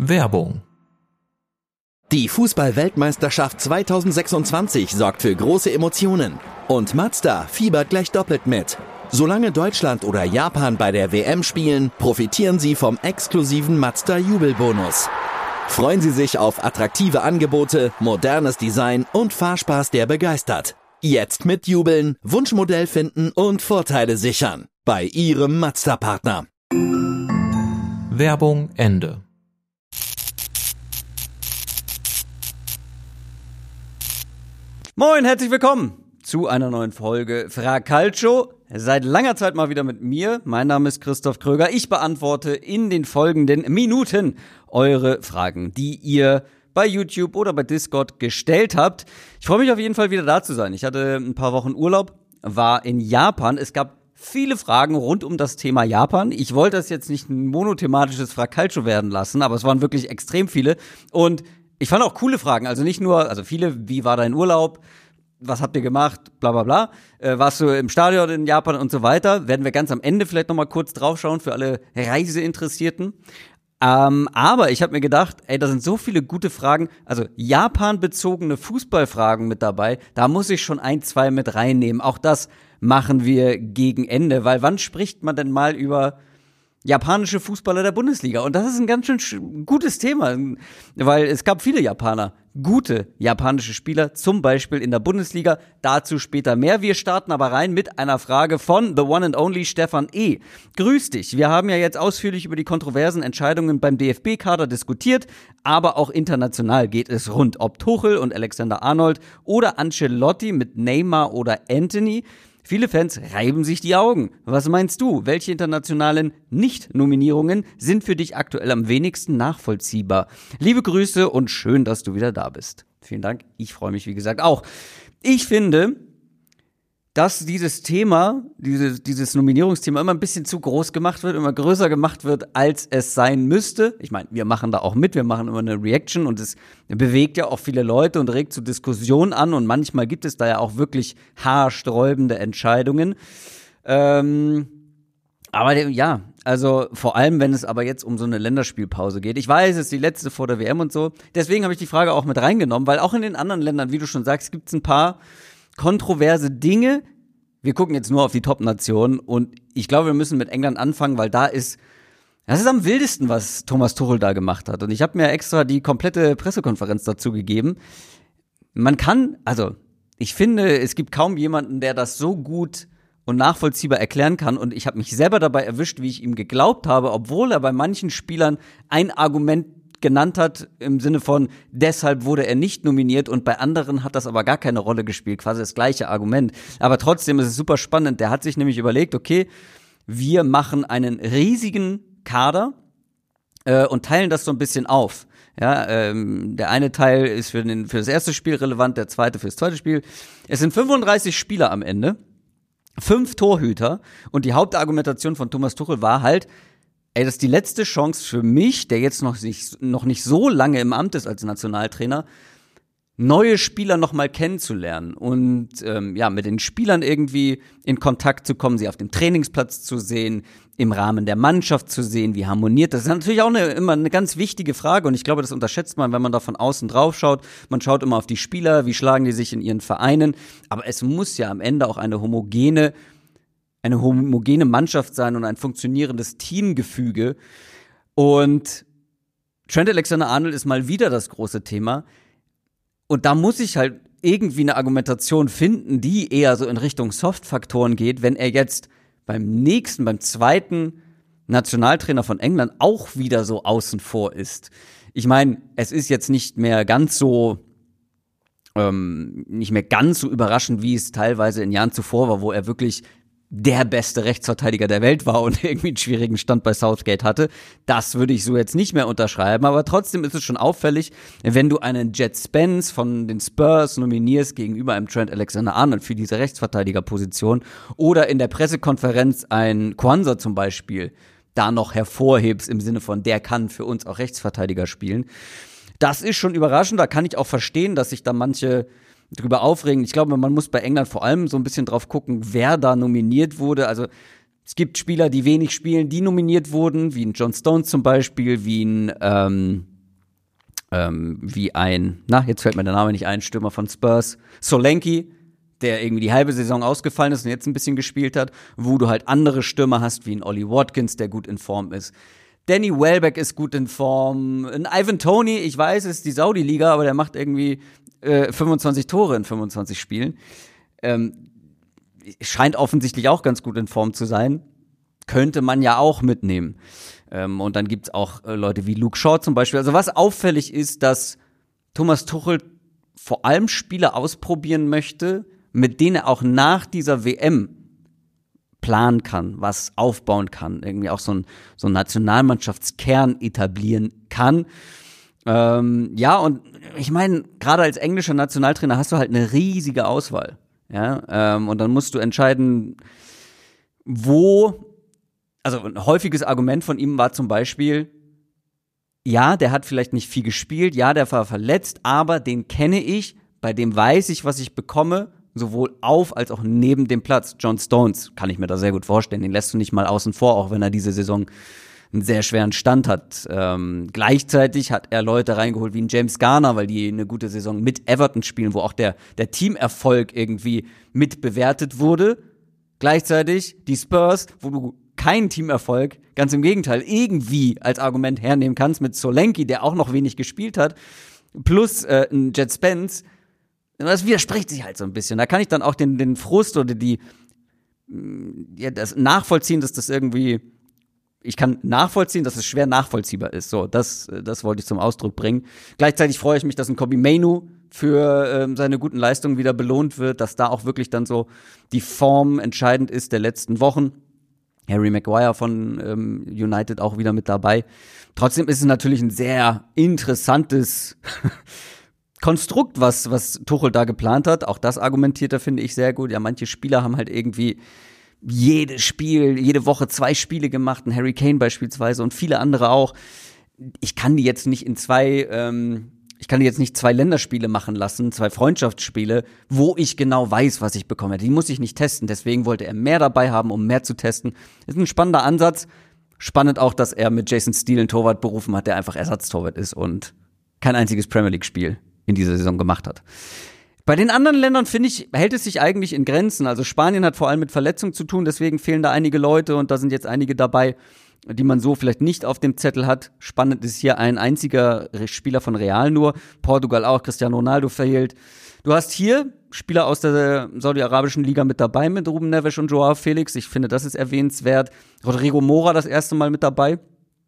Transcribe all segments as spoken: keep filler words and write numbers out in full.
Werbung. Die Fußball-Weltmeisterschaft zweitausendsechsundzwanzig sorgt für große Emotionen. Und Mazda fiebert gleich doppelt mit. Solange Deutschland oder Japan bei der W M spielen, profitieren Sie vom exklusiven Mazda-Jubelbonus. Freuen Sie sich auf attraktive Angebote, modernes Design und Fahrspaß, der begeistert. Jetzt mitjubeln, Wunschmodell finden und Vorteile sichern. Bei Ihrem Mazda-Partner. Werbung Ende. Moin, herzlich willkommen zu einer neuen Folge Fra Calcio. Seit langer Zeit mal wieder mit mir. Mein Name ist Christoph Kröger. Ich beantworte in den folgenden Minuten eure Fragen, die ihr bei YouTube oder bei Discord gestellt habt. Ich freue mich auf jeden Fall wieder da zu sein. Ich hatte ein paar Wochen Urlaub, war in Japan. Es gab viele Fragen rund um das Thema Japan. Ich wollte das jetzt nicht ein monothematisches Fra Calcio werden lassen, aber es waren wirklich extrem viele. Und ich fand auch coole Fragen. Also nicht nur, also viele, wie war dein Urlaub? Was habt ihr gemacht? Bla bla bla. Äh, warst du im Stadion in Japan und so weiter? Werden wir ganz am Ende vielleicht nochmal kurz draufschauen für alle Reiseinteressierten. Ähm, aber ich habe mir gedacht, ey, da sind so viele gute Fragen, also Japan-bezogene Fußballfragen mit dabei, da muss ich schon ein, zwei mit reinnehmen. Auch das machen wir gegen Ende, weil wann spricht man denn mal über japanische Fußballer der Bundesliga? Und das ist ein ganz schön sch- gutes Thema, weil es gab viele Japaner, gute japanische Spieler, zum Beispiel in der Bundesliga, dazu später mehr. Wir starten aber rein mit einer Frage von The One and Only Stefan E. Grüß dich, wir haben ja jetzt ausführlich über die kontroversen Entscheidungen beim D F B-Kader diskutiert, aber auch international geht es rund, ob Tuchel und Alexander-Arnold oder Ancelotti mit Neymar oder Anthony. Viele Fans reiben sich die Augen. Was meinst du? Welche internationalen Nicht-Nominierungen sind für dich aktuell am wenigsten nachvollziehbar? Liebe Grüße und schön, dass du wieder da bist. Vielen Dank. Ich freue mich, wie gesagt, auch. Ich finde, dass dieses Thema, dieses, dieses Nominierungsthema immer ein bisschen zu groß gemacht wird, immer größer gemacht wird, als es sein müsste. Ich meine, wir machen da auch mit, wir machen immer eine Reaction und es bewegt ja auch viele Leute und regt zu Diskussionen an und manchmal gibt es da ja auch wirklich haarsträubende Entscheidungen. Ähm, aber ja, also vor allem, wenn es aber jetzt um so eine Länderspielpause geht. Ich weiß, es ist die letzte vor der W M und so. Deswegen habe ich die Frage auch mit reingenommen, weil auch in den anderen Ländern, wie du schon sagst, gibt es ein paar kontroverse Dinge. Wir gucken jetzt nur auf die Top-Nationen und ich glaube, wir müssen mit England anfangen, weil da ist, das ist am wildesten, was Thomas Tuchel da gemacht hat. Und ich habe mir extra die komplette Pressekonferenz dazu gegeben. Man kann, also ich finde, es gibt kaum jemanden, der das so gut und nachvollziehbar erklären kann. Und ich habe mich selber dabei erwischt, wie ich ihm geglaubt habe, obwohl er bei manchen Spielern ein Argument genannt hat, im Sinne von, deshalb wurde er nicht nominiert und bei anderen hat das aber gar keine Rolle gespielt, quasi das gleiche Argument. Aber trotzdem ist es super spannend, der hat sich nämlich überlegt, okay, wir machen einen riesigen Kader äh, und teilen das so ein bisschen auf. Ja, ähm, der eine Teil ist für, den, für das erste Spiel relevant, der zweite für das zweite Spiel. Es sind fünfunddreißig Spieler am Ende, fünf Torhüter und die Hauptargumentation von Thomas Tuchel war halt, ey, das ist die letzte Chance für mich, der jetzt noch nicht, noch nicht so lange im Amt ist als Nationaltrainer, neue Spieler noch mal kennenzulernen und ähm, ja, mit den Spielern irgendwie in Kontakt zu kommen, sie auf dem Trainingsplatz zu sehen, im Rahmen der Mannschaft zu sehen, wie harmoniert. Das ist natürlich auch eine, immer eine ganz wichtige Frage und ich glaube, das unterschätzt man, wenn man da von außen drauf schaut. Man schaut immer auf die Spieler, wie schlagen die sich in ihren Vereinen, aber es muss ja am Ende auch eine homogene eine homogene Mannschaft sein und ein funktionierendes Teamgefüge. Und Trent Alexander-Arnold ist mal wieder das große Thema. Und da muss ich halt irgendwie eine Argumentation finden, die eher so in Richtung Soft-Faktoren geht, wenn er jetzt beim nächsten, beim zweiten Nationaltrainer von England auch wieder so außen vor ist. Ich meine, es ist jetzt nicht mehr ganz so ähm, nicht mehr ganz so überraschend, wie es teilweise in Jahren zuvor war, wo er wirklich der beste Rechtsverteidiger der Welt war und irgendwie einen schwierigen Stand bei Southgate hatte. Das würde ich so jetzt nicht mehr unterschreiben, aber trotzdem ist es schon auffällig, wenn du einen Jet Spence von den Spurs nominierst gegenüber einem Trent Alexander-Arnold für diese Rechtsverteidigerposition oder in der Pressekonferenz ein Kwanzaa zum Beispiel da noch hervorhebst im Sinne von, der kann für uns auch Rechtsverteidiger spielen. Das ist schon überraschend, da kann ich auch verstehen, dass sich da manche drüber aufregen. Ich glaube, man muss bei England vor allem so ein bisschen drauf gucken, wer da nominiert wurde. Also es gibt Spieler, die wenig spielen, die nominiert wurden, wie ein John Stones zum Beispiel, wie ein ähm, ähm, wie ein, na, jetzt fällt mir der Name nicht ein, Stürmer von Spurs, Solanke, der irgendwie die halbe Saison ausgefallen ist und jetzt ein bisschen gespielt hat, wo du halt andere Stürmer hast, wie ein Ollie Watkins, der gut in Form ist. Danny Welbeck ist gut in Form. Ein Ivan Toney, ich weiß, es ist die Saudi-Liga, aber der macht irgendwie äh, fünfundzwanzig Tore in fünfundzwanzig Spielen. Ähm, scheint offensichtlich auch ganz gut in Form zu sein. Könnte man ja auch mitnehmen. Ähm, und dann gibt's auch äh, Leute wie Luke Shaw zum Beispiel. Also was auffällig ist, dass Thomas Tuchel vor allem Spieler ausprobieren möchte, mit denen er auch nach dieser W M planen kann, was aufbauen kann, irgendwie auch so ein so ein Nationalmannschaftskern etablieren kann. Ähm, ja, und ich meine, gerade als englischer Nationaltrainer hast du halt eine riesige Auswahl. Ja, ähm, und dann musst du entscheiden, wo, also ein häufiges Argument von ihm war zum Beispiel, ja, der hat vielleicht nicht viel gespielt, ja, der war verletzt, aber den kenne ich, bei dem weiß ich, was ich bekomme, sowohl auf als auch neben dem Platz. John Stones kann ich mir da sehr gut vorstellen, den lässt du nicht mal außen vor, auch wenn er diese Saison einen sehr schweren Stand hat. Ähm, gleichzeitig hat er Leute reingeholt wie ein James Garner, weil die eine gute Saison mit Everton spielen, wo auch der, der Teamerfolg irgendwie mit bewertet wurde. Gleichzeitig die Spurs, wo du keinen Teamerfolg, ganz im Gegenteil, irgendwie als Argument hernehmen kannst mit Solanke, der auch noch wenig gespielt hat, plus äh, ein Jet Spence. Das widerspricht sich halt so ein bisschen. Da kann ich dann auch den, den Frust oder die, ja, das nachvollziehen, dass das irgendwie, ich kann nachvollziehen, dass es schwer nachvollziehbar ist. So, das, das wollte ich zum Ausdruck bringen. Gleichzeitig freue ich mich, dass ein Kobbie Mainoo für ähm, seine guten Leistungen wieder belohnt wird, dass da auch wirklich dann so die Form entscheidend ist der letzten Wochen. Harry Maguire von ähm, United auch wieder mit dabei. Trotzdem ist es natürlich ein sehr interessantes Konstrukt, was, was Tuchel da geplant hat. Auch das argumentiert er, finde ich, sehr gut. Ja, manche Spieler haben halt irgendwie jedes Spiel, jede Woche zwei Spiele gemacht, ein Harry Kane beispielsweise und viele andere auch. Ich kann die jetzt nicht in zwei, ähm, ich kann die jetzt nicht zwei Länderspiele machen lassen, zwei Freundschaftsspiele, wo ich genau weiß, was ich bekomme. Die muss ich nicht testen. Deswegen wollte er mehr dabei haben, um mehr zu testen. Das ist ein spannender Ansatz. Spannend auch, dass er mit Jason Steele einen Torwart berufen hat, der einfach Ersatztorwart ist und kein einziges Premier League-Spiel in dieser Saison gemacht hat. Bei den anderen Ländern, finde ich, hält es sich eigentlich in Grenzen. Also Spanien hat vor allem mit Verletzungen zu tun, deswegen fehlen da einige Leute und da sind jetzt einige dabei, die man so vielleicht nicht auf dem Zettel hat. Spannend ist hier ein einziger Spieler von Real nur. Portugal auch, Cristiano Ronaldo fehlt. Du hast hier Spieler aus der saudi-arabischen Liga mit dabei, mit Ruben Neves und Joao Felix. Ich finde, das ist erwähnenswert. Rodrigo Mora das erste Mal mit dabei.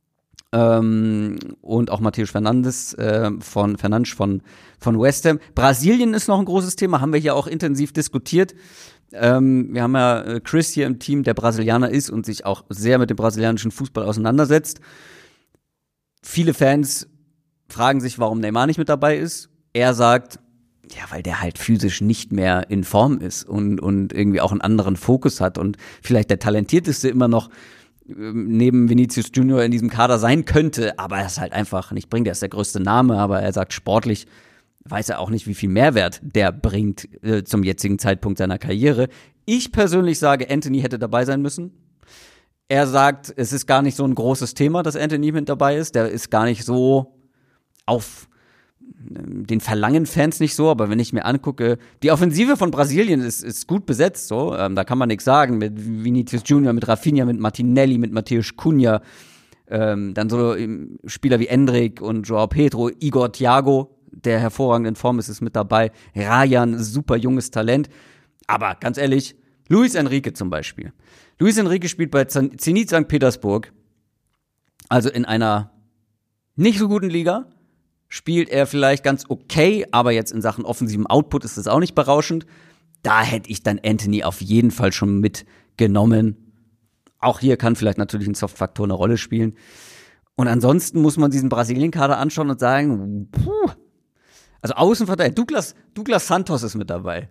Ähm, und auch Matheus Fernandes äh, von Fernandes von von West Ham. Brasilien ist noch ein großes Thema, haben wir hier auch intensiv diskutiert. Ähm, wir haben ja äh, Chris hier im Team, der Brasilianer ist und sich auch sehr mit dem brasilianischen Fußball auseinandersetzt. Viele Fans fragen sich, warum Neymar nicht mit dabei ist. Er sagt, ja, weil der halt physisch nicht mehr in Form ist und und irgendwie auch einen anderen Fokus hat und vielleicht der talentierteste immer noch neben Vinicius Junior in diesem Kader sein könnte, aber er ist halt einfach nicht bringt. Er ist der größte Name, aber er sagt, sportlich weiß er auch nicht, wie viel Mehrwert der bringt äh, zum jetzigen Zeitpunkt seiner Karriere. Ich persönlich sage, Anthony hätte dabei sein müssen. Er sagt, es ist gar nicht so ein großes Thema, dass Anthony mit dabei ist. Der ist gar nicht so auf den verlangen Fans nicht so, aber wenn ich mir angucke, die Offensive von Brasilien ist, ist gut besetzt, so, ähm, da kann man nichts sagen, mit Vinicius Junior, mit Rafinha, mit Martinelli, mit Matheus Cunha, ähm, dann so ähm, Spieler wie Endrick und Joao Pedro, Igor Thiago, der hervorragend in Form ist, ist mit dabei, Rayan, super junges Talent, aber ganz ehrlich, Luis Enrique zum Beispiel. Luis Enrique spielt bei Zenit Sankt Petersburg, also in einer nicht so guten Liga, spielt er vielleicht ganz okay, aber jetzt in Sachen offensivem Output ist das auch nicht berauschend. Da hätte ich dann Anthony auf jeden Fall schon mitgenommen. Auch hier kann vielleicht natürlich ein Soft-Faktor eine Rolle spielen. Und ansonsten muss man diesen Brasilien-Kader anschauen und sagen, puh, also Außenverteidiger, Douglas, Douglas Santos ist mit dabei.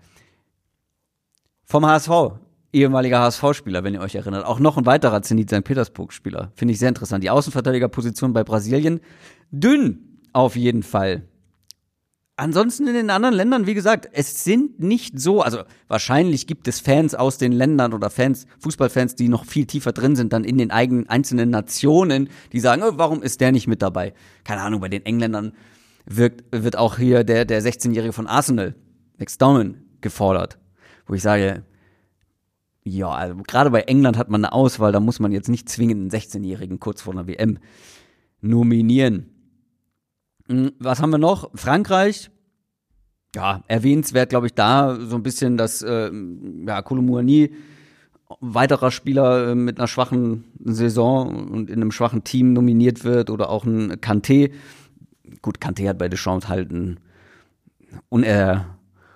Vom H S V, ehemaliger H S V-Spieler, wenn ihr euch erinnert. Auch noch ein weiterer Zenit Sankt Petersburg-Spieler. Finde ich sehr interessant. Die Außenverteidigerposition bei Brasilien, dünn. Auf jeden Fall. Ansonsten in den anderen Ländern, wie gesagt, es sind nicht so, also wahrscheinlich gibt es Fans aus den Ländern oder Fans, Fußballfans, die noch viel tiefer drin sind, dann in den eigenen einzelnen Nationen, die sagen, oh, warum ist der nicht mit dabei? Keine Ahnung, bei den Engländern wird, wird auch hier der, der sechzehnjährige von Arsenal, McStominay, gefordert. Wo ich sage, ja, also gerade bei England hat man eine Auswahl, da muss man jetzt nicht zwingend einen sechzehnjährigen kurz vor einer W M nominieren. Was haben wir noch? Frankreich. Ja, erwähnenswert, glaube ich, da so ein bisschen, dass äh, ja, Kolo Muani, weiterer Spieler äh, mit einer schwachen Saison und in einem schwachen Team nominiert wird, oder auch ein Kanté. Gut, Kanté hat bei Deschamps halt ein, uner,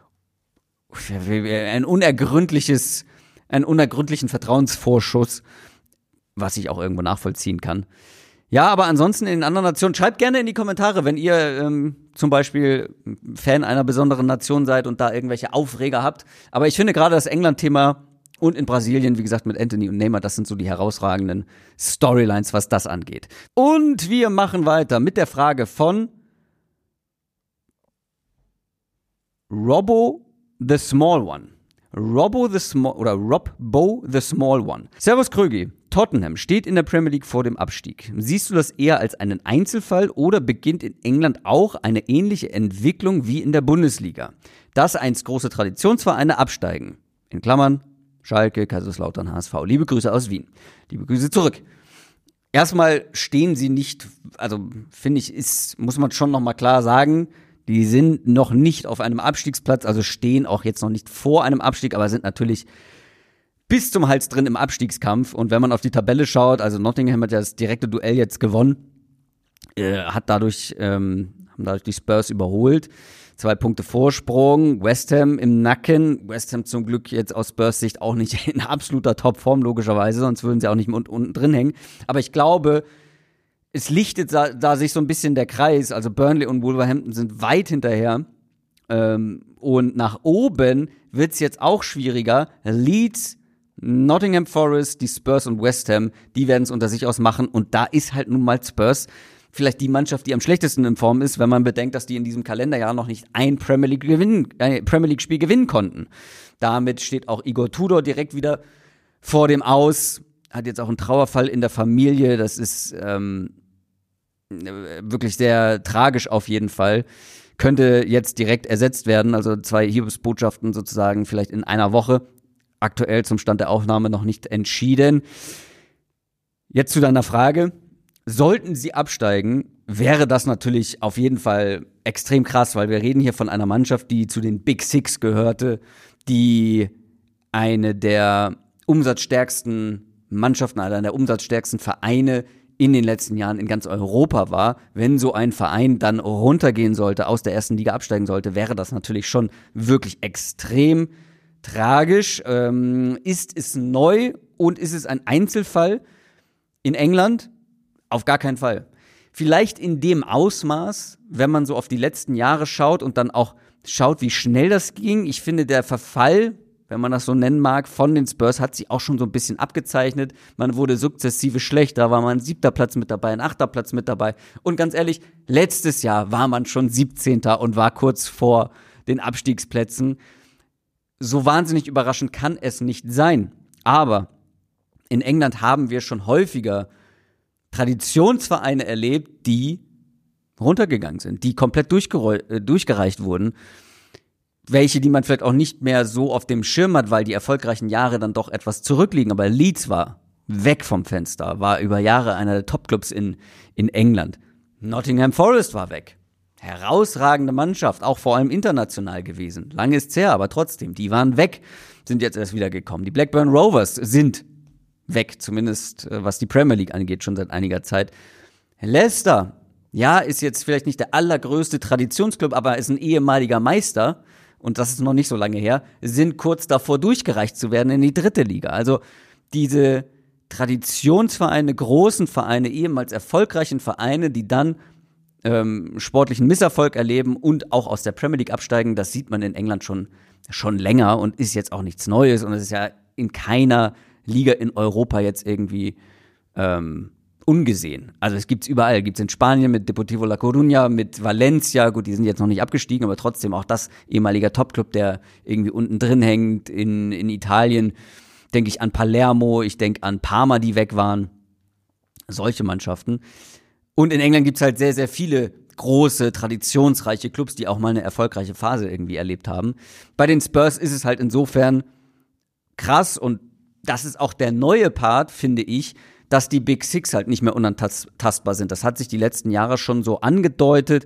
ein unergründliches, einen unergründlichen Vertrauensvorschuss, was ich auch irgendwo nachvollziehen kann. Ja, aber ansonsten in den anderen Nationen, schreibt gerne in die Kommentare, wenn ihr ähm, zum Beispiel Fan einer besonderen Nation seid und da irgendwelche Aufreger habt. Aber ich finde gerade das England-Thema und in Brasilien, wie gesagt, mit Anthony und Neymar, das sind so die herausragenden Storylines, was das angeht. Und wir machen weiter mit der Frage von Robbo the Small One. Robbo the Small oder Robbo the Small One. Servus Krögi. Tottenham steht in der Premier League vor dem Abstieg. Siehst du das eher als einen Einzelfall oder beginnt in England auch eine ähnliche Entwicklung wie in der Bundesliga? Dass einst große Traditionsvereine absteigen. In Klammern Schalke, Kaiserslautern, H S V. Liebe Grüße aus Wien. Liebe Grüße zurück. Erstmal stehen sie nicht, also finde ich, ist, muss man schon nochmal klar sagen, die sind noch nicht auf einem Abstiegsplatz, also stehen auch jetzt noch nicht vor einem Abstieg, aber sind natürlich bis zum Hals drin im Abstiegskampf. Und wenn man auf die Tabelle schaut, also Nottingham hat ja das direkte Duell jetzt gewonnen, äh, hat dadurch, ähm, haben dadurch die Spurs überholt. Zwei Punkte Vorsprung, West Ham im Nacken. West Ham zum Glück jetzt aus Spurs Sicht auch nicht in absoluter Topform, logischerweise, sonst würden sie auch nicht unten, unten drin hängen. Aber ich glaube, es lichtet da, da sich so ein bisschen der Kreis. Also Burnley und Wolverhampton sind weit hinterher. Ähm, und nach oben wird's jetzt auch schwieriger. Leeds, Nottingham Forest, die Spurs und West Ham, die werden es unter sich ausmachen. Und da ist halt nun mal Spurs vielleicht die Mannschaft, die am schlechtesten in Form ist, wenn man bedenkt, dass die in diesem Kalenderjahr noch nicht ein Premier League gewinnen, ein Premier League Spiel gewinnen konnten. Damit steht auch Igor Tudor direkt wieder vor dem Aus. Hat jetzt auch einen Trauerfall in der Familie. Das ist ähm, wirklich sehr tragisch auf jeden Fall. Könnte jetzt direkt ersetzt werden. Also zwei Hiobsbotschaften sozusagen vielleicht in einer Woche. Aktuell zum Stand der Aufnahme noch nicht entschieden. Jetzt zu deiner Frage. Sollten sie absteigen, wäre das natürlich auf jeden Fall extrem krass, weil wir reden hier von einer Mannschaft, die zu den Big Six gehörte, die eine der umsatzstärksten Mannschaften, einer der umsatzstärksten Vereine in den letzten Jahren in ganz Europa war. Wenn so ein Verein dann runtergehen sollte, aus der ersten Liga absteigen sollte, wäre das natürlich schon wirklich extrem tragisch. Ähm, ist es neu und ist es ein Einzelfall in England? Auf gar keinen Fall. Vielleicht in dem Ausmaß, wenn man so auf die letzten Jahre schaut und dann auch schaut, wie schnell das ging. Ich finde, der Verfall, wenn man das so nennen mag, von den Spurs hat sich auch schon so ein bisschen abgezeichnet. Man wurde sukzessive schlechter, war man ein siebter Platz mit dabei, ein achter Platz mit dabei. Und ganz ehrlich, letztes Jahr war man schon siebzehnter und war kurz vor den Abstiegsplätzen. So wahnsinnig überraschend kann es nicht sein. Aber in England haben wir schon häufiger Traditionsvereine erlebt, die runtergegangen sind, die komplett durchgereu- durchgereicht wurden. Welche, die man vielleicht auch nicht mehr so auf dem Schirm hat, weil die erfolgreichen Jahre dann doch etwas zurückliegen. Aber Leeds war weg vom Fenster, war über Jahre einer der Topclubs in, in England. Nottingham Forest war weg. Herausragende Mannschaft, auch vor allem international gewesen. Lange ist's her, aber trotzdem, die waren weg, sind jetzt erst wieder gekommen. Die Blackburn Rovers sind weg, zumindest was die Premier League angeht, schon seit einiger Zeit. Leicester, ja, ist jetzt vielleicht nicht der allergrößte Traditionsclub, aber ist ein ehemaliger Meister, und das ist noch nicht so lange her, sind kurz davor durchgereicht zu werden in die dritte Liga. Also diese Traditionsvereine, großen Vereine, ehemals erfolgreichen Vereine, die dann ähm, sportlichen Misserfolg erleben und auch aus der Premier League absteigen, das sieht man in England schon, schon länger und ist jetzt auch nichts Neues, und es ist ja in keiner Liga in Europa jetzt irgendwie ähm, ungesehen. Also es gibt's überall. Gibt's in Spanien mit Deportivo La Coruña, mit Valencia. Gut, die sind jetzt noch nicht abgestiegen, aber trotzdem auch das ehemaliger Topclub, der irgendwie unten drin hängt. In, in Italien denke ich an Palermo, ich denke an Parma, die weg waren. Solche Mannschaften. Und in England gibt's halt sehr, sehr viele große, traditionsreiche Clubs, die auch mal eine erfolgreiche Phase irgendwie erlebt haben. Bei den Spurs ist es halt insofern krass und das ist auch der neue Part, finde ich, dass die Big Six halt nicht mehr unantastbar sind. Das hat sich die letzten Jahre schon so angedeutet,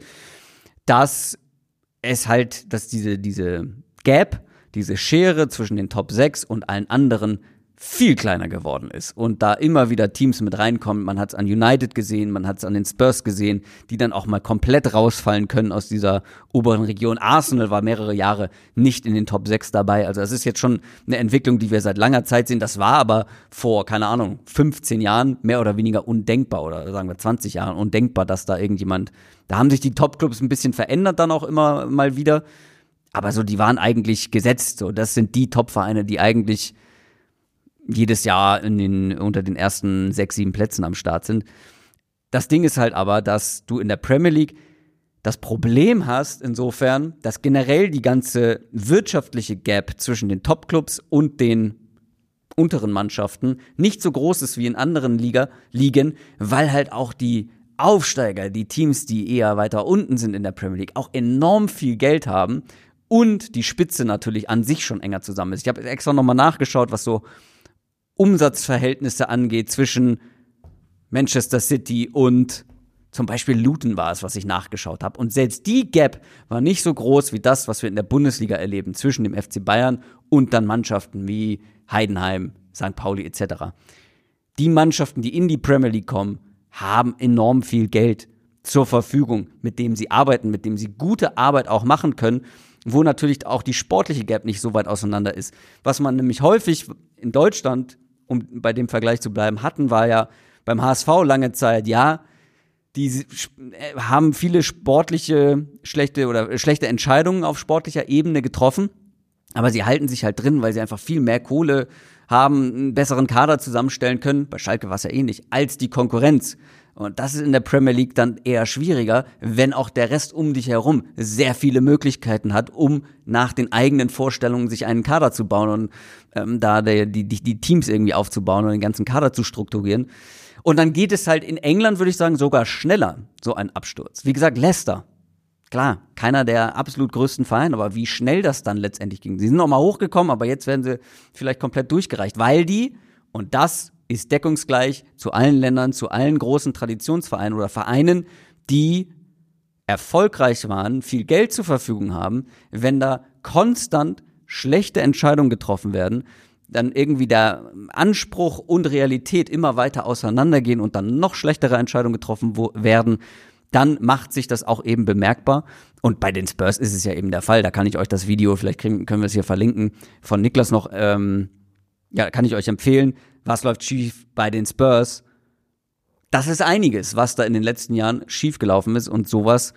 dass es halt, dass diese, diese Gap, diese Schere zwischen den Top sechs und allen anderen viel kleiner geworden ist und da immer wieder Teams mit reinkommen. Man hat es an United gesehen, man hat es an den Spurs gesehen, die dann auch mal komplett rausfallen können aus dieser oberen Region. Arsenal war mehrere Jahre nicht in den Top sechs dabei. Also das ist jetzt schon eine Entwicklung, die wir seit langer Zeit sehen. Das war aber vor, keine Ahnung, fünfzehn Jahren mehr oder weniger undenkbar oder sagen wir zwanzig Jahren undenkbar, dass da irgendjemand, da haben sich die Top-Clubs ein bisschen verändert dann auch immer mal wieder. Aber so, die waren eigentlich gesetzt. So, das sind die Top-Vereine, die eigentlich jedes Jahr in den, unter den ersten sechs, sieben Plätzen am Start sind. Das Ding ist halt aber, dass du in der Premier League das Problem hast, insofern, dass generell die ganze wirtschaftliche Gap zwischen den Top-Clubs und den unteren Mannschaften nicht so groß ist wie in anderen Liga, Ligen, weil halt auch die Aufsteiger, die Teams, die eher weiter unten sind in der Premier League, auch enorm viel Geld haben und die Spitze natürlich an sich schon enger zusammen ist. Ich habe extra nochmal nachgeschaut, was so Umsatzverhältnisse angeht zwischen Manchester City und zum Beispiel Luton war es, was ich nachgeschaut habe. Und selbst die Gap war nicht so groß wie das, was wir in der Bundesliga erleben, zwischen dem F C Bayern und dann Mannschaften wie Heidenheim, Sankt Pauli et cetera. Die Mannschaften, die in die Premier League kommen, haben enorm viel Geld zur Verfügung, mit dem sie arbeiten, mit dem sie gute Arbeit auch machen können, wo natürlich auch die sportliche Gap nicht so weit auseinander ist. Was man nämlich häufig in Deutschland, um bei dem Vergleich zu bleiben, hatten, war ja beim H S V lange Zeit, ja, die haben viele sportliche, schlechte oder schlechte Entscheidungen auf sportlicher Ebene getroffen, aber sie halten sich halt drin, weil sie einfach viel mehr Kohle haben, einen besseren Kader zusammenstellen können, bei Schalke war es ja ähnlich, als die Konkurrenz. Und das ist in der Premier League dann eher schwieriger, wenn auch der Rest um dich herum sehr viele Möglichkeiten hat, um nach den eigenen Vorstellungen sich einen Kader zu bauen und ähm, da die, die, die Teams irgendwie aufzubauen und den ganzen Kader zu strukturieren. Und dann geht es halt in England, würde ich sagen, sogar schneller, so ein Absturz. Wie gesagt, Leicester. Klar, keiner der absolut größten Vereine, aber wie schnell das dann letztendlich ging. Sie sind noch mal hochgekommen, aber jetzt werden sie vielleicht komplett durchgereicht, weil die, und das ist deckungsgleich zu allen Ländern, zu allen großen Traditionsvereinen oder Vereinen, die erfolgreich waren, viel Geld zur Verfügung haben, wenn da konstant schlechte Entscheidungen getroffen werden, dann irgendwie der Anspruch und Realität immer weiter auseinandergehen und dann noch schlechtere Entscheidungen getroffen wo- werden, dann macht sich das auch eben bemerkbar. Und bei den Spurs ist es ja eben der Fall. Da kann ich euch das Video, vielleicht kriegen, können wir es hier verlinken, von Niklas noch, ähm, ja, kann ich euch empfehlen. Was läuft schief bei den Spurs? Das ist einiges, was da in den letzten Jahren schiefgelaufen ist. Und sowas,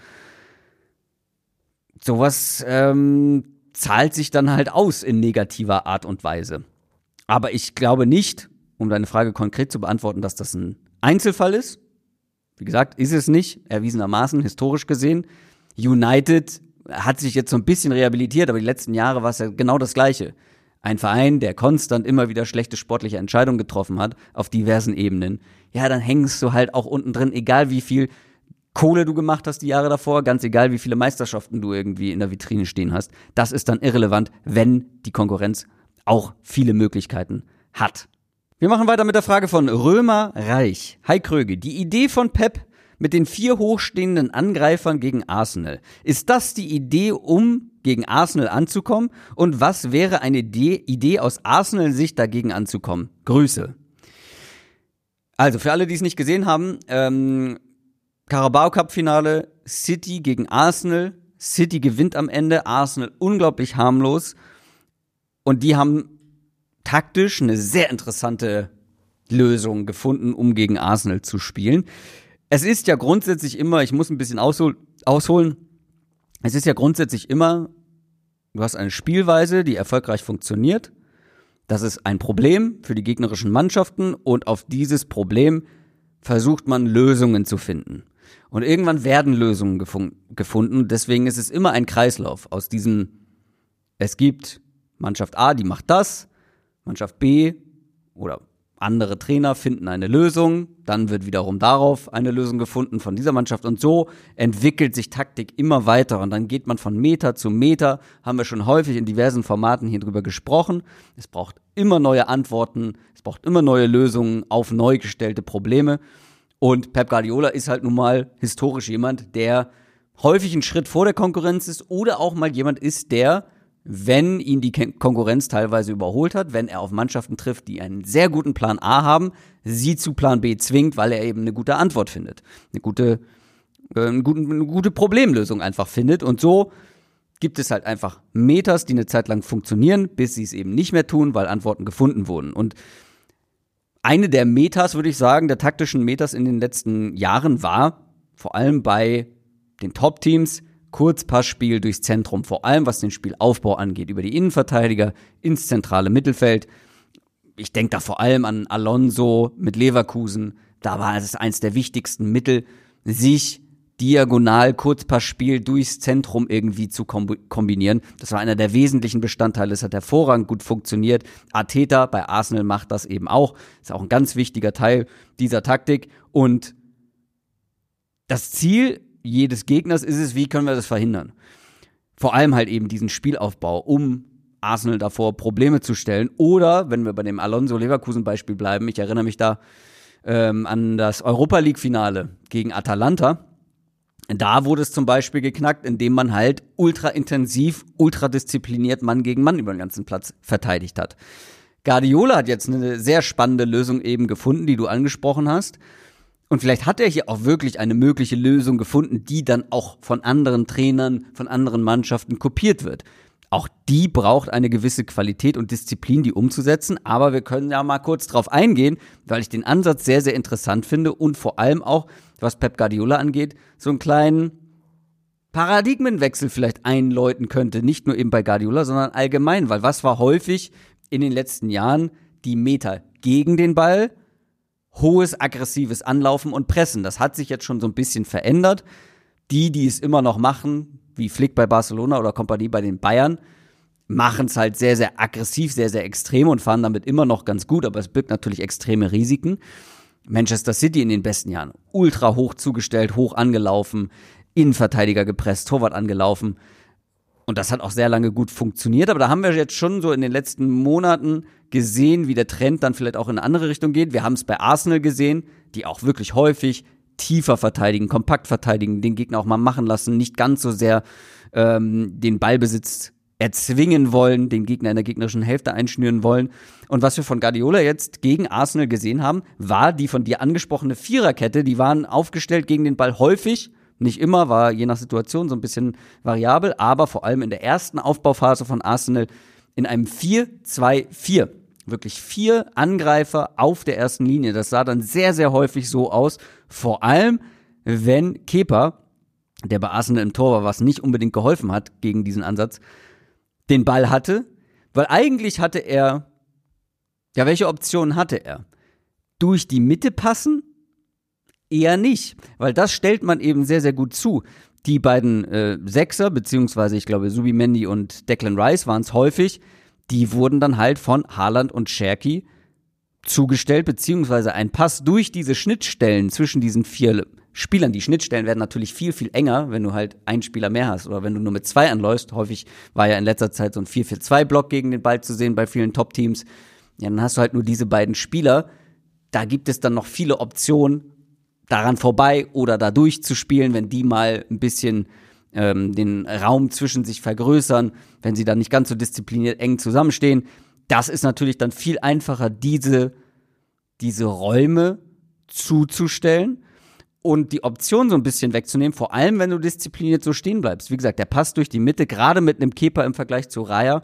sowas ähm, zahlt sich dann halt aus in negativer Art und Weise. Aber ich glaube nicht, um deine Frage konkret zu beantworten, dass das ein Einzelfall ist. Wie gesagt, ist es nicht, erwiesenermaßen, historisch gesehen. United hat sich jetzt so ein bisschen rehabilitiert, aber die letzten Jahre war es ja genau das Gleiche. Ein Verein, der konstant immer wieder schlechte sportliche Entscheidungen getroffen hat, auf diversen Ebenen. Ja, dann hängst du halt auch unten drin, egal wie viel Kohle du gemacht hast die Jahre davor, ganz egal wie viele Meisterschaften du irgendwie in der Vitrine stehen hast. Das ist dann irrelevant, wenn die Konkurrenz auch viele Möglichkeiten hat. Wir machen weiter mit der Frage von Römer Reich. Hi Kröge, die Idee von Pep mit den vier hochstehenden Angreifern gegen Arsenal. Ist das die Idee, um gegen Arsenal anzukommen? Und was wäre eine Idee, Idee aus Arsenal-Sicht dagegen anzukommen? Grüße. Also für alle, die es nicht gesehen haben, ähm, Carabao-Cup-Finale, City gegen Arsenal. City gewinnt am Ende, Arsenal unglaublich harmlos. Und die haben taktisch eine sehr interessante Lösung gefunden, um gegen Arsenal zu spielen. Es ist ja grundsätzlich immer, ich muss ein bisschen aushol- ausholen, es ist ja grundsätzlich immer, du hast eine Spielweise, die erfolgreich funktioniert. Das ist ein Problem für die gegnerischen Mannschaften und auf dieses Problem versucht man Lösungen zu finden. Und irgendwann werden Lösungen gefun- gefunden. Deswegen ist es immer ein Kreislauf aus diesem, es gibt Mannschaft A, die macht das, Mannschaft B oder Andere Trainer finden eine Lösung, dann wird wiederum darauf eine Lösung gefunden von dieser Mannschaft und so entwickelt sich Taktik immer weiter und dann geht man von Meter zu Meter, haben wir schon häufig in diversen Formaten hier drüber gesprochen. Es braucht immer neue Antworten, es braucht immer neue Lösungen auf neu gestellte Probleme und Pep Guardiola ist halt nun mal historisch jemand, der häufig einen Schritt vor der Konkurrenz ist oder auch mal jemand ist, der, wenn ihn die Konkurrenz teilweise überholt hat, wenn er auf Mannschaften trifft, die einen sehr guten Plan A haben, sie zu Plan B zwingt, weil er eben eine gute Antwort findet, eine gute, äh, eine gute, eine gute Problemlösung einfach findet. Und so gibt es halt einfach Metas, die eine Zeit lang funktionieren, bis sie es eben nicht mehr tun, weil Antworten gefunden wurden. Und eine der Metas, würde ich sagen, der taktischen Metas in den letzten Jahren war, vor allem bei den Top-Teams, Kurzpassspiel durchs Zentrum, vor allem was den Spielaufbau angeht, über die Innenverteidiger ins zentrale Mittelfeld. Ich denke da vor allem an Alonso mit Leverkusen. Da war es eines der wichtigsten Mittel, sich diagonal Kurzpassspiel durchs Zentrum irgendwie zu kombinieren. Das war einer der wesentlichen Bestandteile. Es hat hervorragend gut funktioniert. Arteta bei Arsenal macht das eben auch. Ist auch ein ganz wichtiger Teil dieser Taktik. Und das Ziel jedes Gegners ist es, wie können wir das verhindern? Vor allem halt eben diesen Spielaufbau, um Arsenal davor Probleme zu stellen. Oder, wenn wir bei dem Alonso-Leverkusen-Beispiel bleiben, ich erinnere mich da ähm, an das Europa-League-Finale gegen Atalanta. Da wurde es zum Beispiel geknackt, indem man halt ultra intensiv, ultra diszipliniert Mann gegen Mann über den ganzen Platz verteidigt hat. Guardiola hat jetzt eine sehr spannende Lösung eben gefunden, die du angesprochen hast. Und vielleicht hat er hier auch wirklich eine mögliche Lösung gefunden, die dann auch von anderen Trainern, von anderen Mannschaften kopiert wird. Auch die braucht eine gewisse Qualität und Disziplin, die umzusetzen. Aber wir können ja mal kurz drauf eingehen, weil ich den Ansatz sehr, sehr interessant finde und vor allem auch, was Pep Guardiola angeht, so einen kleinen Paradigmenwechsel vielleicht einläuten könnte. Nicht nur eben bei Guardiola, sondern allgemein. Weil was war häufig in den letzten Jahren die Meta gegen den Ball? Hohes, aggressives Anlaufen und Pressen. Das hat sich jetzt schon so ein bisschen verändert. Die, die es immer noch machen, wie Flick bei Barcelona oder Kompanie bei den Bayern, machen es halt sehr, sehr aggressiv, sehr, sehr extrem und fahren damit immer noch ganz gut, aber es birgt natürlich extreme Risiken. Manchester City in den besten Jahren, ultra hoch zugestellt, hoch angelaufen, Innenverteidiger gepresst, Torwart angelaufen. Und das hat auch sehr lange gut funktioniert, aber da haben wir jetzt schon so in den letzten Monaten gesehen, wie der Trend dann vielleicht auch in eine andere Richtung geht. Wir haben es bei Arsenal gesehen, die auch wirklich häufig tiefer verteidigen, kompakt verteidigen, den Gegner auch mal machen lassen, nicht ganz so sehr ähm, den Ballbesitz erzwingen wollen, den Gegner in der gegnerischen Hälfte einschnüren wollen. Und was wir von Guardiola jetzt gegen Arsenal gesehen haben, war die von dir angesprochene Viererkette. Die waren aufgestellt gegen den Ball häufig, nicht immer, war je nach Situation so ein bisschen variabel, aber vor allem in der ersten Aufbauphase von Arsenal in einem vier zwei vier. Wirklich vier Angreifer auf der ersten Linie. Das sah dann sehr, sehr häufig so aus. Vor allem, wenn Kepa, der bei Arsenal im Tor war, was nicht unbedingt geholfen hat gegen diesen Ansatz, den Ball hatte. Weil eigentlich hatte er, ja, welche Optionen hatte er? Durch die Mitte passen? Eher nicht, weil das stellt man eben sehr, sehr gut zu. Die beiden äh, Sechser, beziehungsweise ich glaube Zubimendi und Declan Rice waren es häufig, die wurden dann halt von Haaland und Cherki zugestellt, beziehungsweise ein Pass durch diese Schnittstellen zwischen diesen vier Spielern. Die Schnittstellen werden natürlich viel, viel enger, wenn du halt einen Spieler mehr hast oder wenn du nur mit zwei anläufst. Häufig war ja in letzter Zeit so ein vier vier zwei Block gegen den Ball zu sehen bei vielen Top-Teams. Ja, dann hast du halt nur diese beiden Spieler. Da gibt es dann noch viele Optionen, daran vorbei oder da durchzuspielen, wenn die mal ein bisschen ähm, den Raum zwischen sich vergrößern, wenn sie dann nicht ganz so diszipliniert eng zusammenstehen. Das ist natürlich dann viel einfacher, diese, diese Räume zuzustellen und die Option so ein bisschen wegzunehmen, vor allem, wenn du diszipliniert so stehen bleibst. Wie gesagt, der Pass durch die Mitte, gerade mit einem Kepa im Vergleich zu Raya,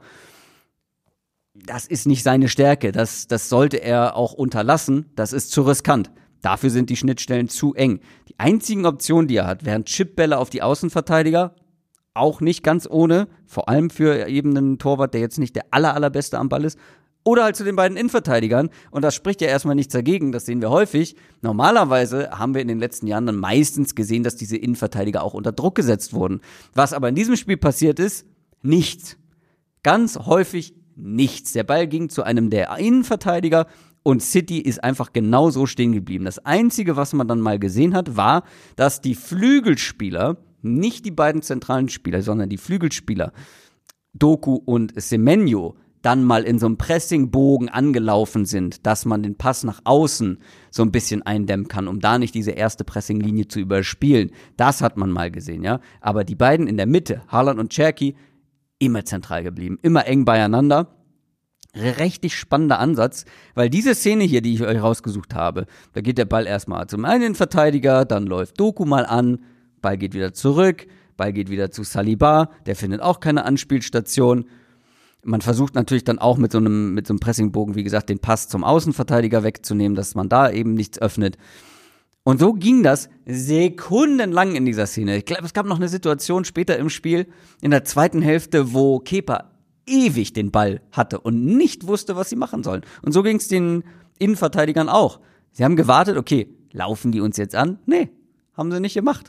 das ist nicht seine Stärke. Das, das sollte er auch unterlassen. Das ist zu riskant. Dafür sind die Schnittstellen zu eng. Die einzigen Optionen, die er hat, wären Chipbälle auf die Außenverteidiger. Auch nicht ganz ohne. Vor allem für eben einen Torwart, der jetzt nicht der aller, allerbeste am Ball ist. Oder halt zu den beiden Innenverteidigern. Und das spricht ja erstmal nichts dagegen. Das sehen wir häufig. Normalerweise haben wir in den letzten Jahren dann meistens gesehen, dass diese Innenverteidiger auch unter Druck gesetzt wurden. Was aber in diesem Spiel passiert ist, nichts. Ganz häufig nichts. Der Ball ging zu einem der Innenverteidiger Und City ist einfach genau so stehen geblieben. Das Einzige, was man dann mal gesehen hat, war, dass die Flügelspieler, nicht die beiden zentralen Spieler, sondern die Flügelspieler, Doku und Semenyo, dann mal in so einem Pressingbogen angelaufen sind, dass man den Pass nach außen so ein bisschen eindämmen kann, um da nicht diese erste Pressinglinie zu überspielen. Das hat man mal gesehen, ja. Aber die beiden in der Mitte, Haaland und Cherki, immer zentral geblieben, immer eng beieinander. Richtig spannender Ansatz, weil diese Szene hier, die ich euch rausgesucht habe, da geht der Ball erstmal zum einen Verteidiger, dann läuft Doku mal an, Ball geht wieder zurück, Ball geht wieder zu Saliba, der findet auch keine Anspielstation. Man versucht natürlich dann auch mit so einem, mit so einem Pressingbogen, wie gesagt, den Pass zum Außenverteidiger wegzunehmen, dass man da eben nichts öffnet. Und so ging das sekundenlang in dieser Szene. Ich glaube, es gab noch eine Situation später im Spiel, in der zweiten Hälfte, wo Kepa ewig den Ball hatte und nicht wusste, was sie machen sollen. Und so ging es den Innenverteidigern auch. Sie haben gewartet, okay, laufen die uns jetzt an? Nee, haben sie nicht gemacht.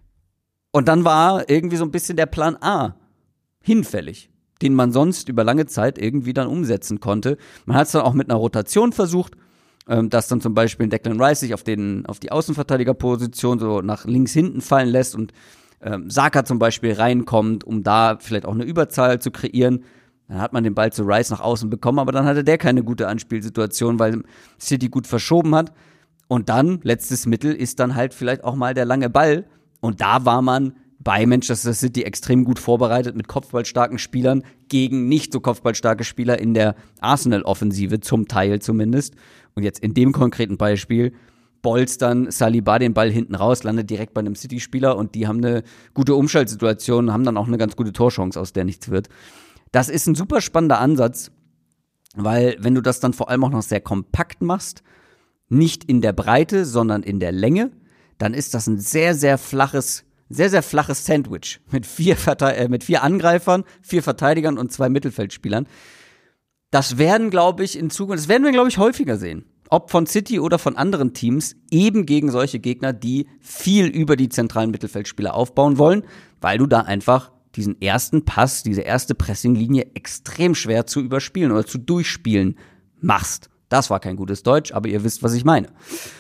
Und dann war irgendwie so ein bisschen der Plan A hinfällig, den man sonst über lange Zeit irgendwie dann umsetzen konnte. Man hat es dann auch mit einer Rotation versucht, ähm, dass dann zum Beispiel Declan Rice sich auf, den, auf die Außenverteidigerposition so nach links hinten fallen lässt und ähm, Saka zum Beispiel reinkommt, um da vielleicht auch eine Überzahl zu kreieren. Dann hat man den Ball zu Rice nach außen bekommen, aber dann hatte der keine gute Anspielsituation, weil City gut verschoben hat. Und dann, letztes Mittel, ist dann halt vielleicht auch mal der lange Ball. Und da war man bei Manchester City extrem gut vorbereitet mit kopfballstarken Spielern gegen nicht so kopfballstarke Spieler in der Arsenal-Offensive, zum Teil zumindest. Und jetzt in dem konkreten Beispiel bolstern Saliba den Ball hinten raus, landet direkt bei einem City-Spieler und die haben eine gute Umschaltsituation, haben dann auch eine ganz gute Torchance, aus der nichts wird. Das ist ein super spannender Ansatz, weil wenn du das dann vor allem auch noch sehr kompakt machst, nicht in der Breite, sondern in der Länge, dann ist das ein sehr, sehr flaches Sehr, sehr flaches Sandwich mit vier, Verte- äh, mit vier Angreifern, vier Verteidigern und zwei Mittelfeldspielern. Das werden, glaube ich, in Zukunft, das werden wir, glaube ich, häufiger sehen. Ob von City oder von anderen Teams, eben gegen solche Gegner, die viel über die zentralen Mittelfeldspieler aufbauen wollen, weil du da einfach diesen ersten Pass, diese erste Pressinglinie extrem schwer zu überspielen oder zu durchspielen machst. Das war kein gutes Deutsch, aber ihr wisst, was ich meine.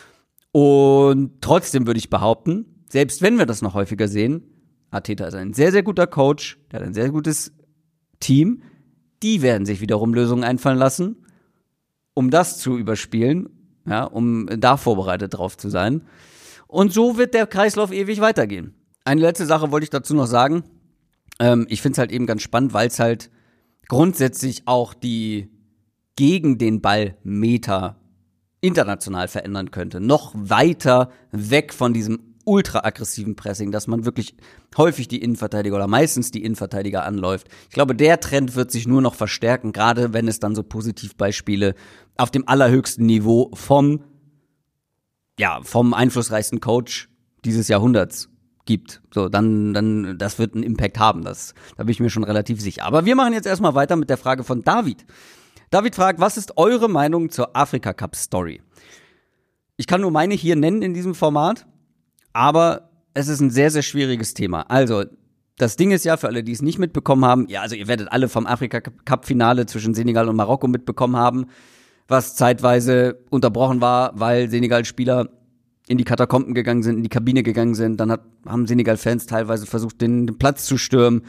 Und trotzdem würde ich behaupten, selbst wenn wir das noch häufiger sehen, Arteta ist ein sehr, sehr guter Coach, der hat ein sehr gutes Team, die werden sich wiederum Lösungen einfallen lassen, um das zu überspielen, ja, um da vorbereitet drauf zu sein. Und so wird der Kreislauf ewig weitergehen. Eine letzte Sache wollte ich dazu noch sagen. Ähm, ich finde es halt eben ganz spannend, weil es halt grundsätzlich auch die gegen den Ball Meter international verändern könnte. Noch weiter weg von diesem ultra-aggressiven Pressing, dass man wirklich häufig die Innenverteidiger oder meistens die Innenverteidiger anläuft. Ich glaube, der Trend wird sich nur noch verstärken, gerade wenn es dann so Positivbeispiele auf dem allerhöchsten Niveau vom, ja, vom einflussreichsten Coach dieses Jahrhunderts gibt. So, dann, dann, das wird einen Impact haben, das, da bin ich mir schon relativ sicher. Aber wir machen jetzt erstmal weiter mit der Frage von David. David fragt, was ist eure Meinung zur Afrika-Cup-Story? Ich kann nur meine hier nennen in diesem Format. Aber es ist ein sehr, sehr schwieriges Thema. Also, das Ding ist ja, für alle, die es nicht mitbekommen haben, ja, also ihr werdet alle vom Afrika-Cup-Finale zwischen Senegal und Marokko mitbekommen haben, was zeitweise unterbrochen war, weil Senegal-Spieler in die Katakomben gegangen sind, in die Kabine gegangen sind. Dann hat, haben Senegal-Fans teilweise versucht, den, den Platz zu stürmen.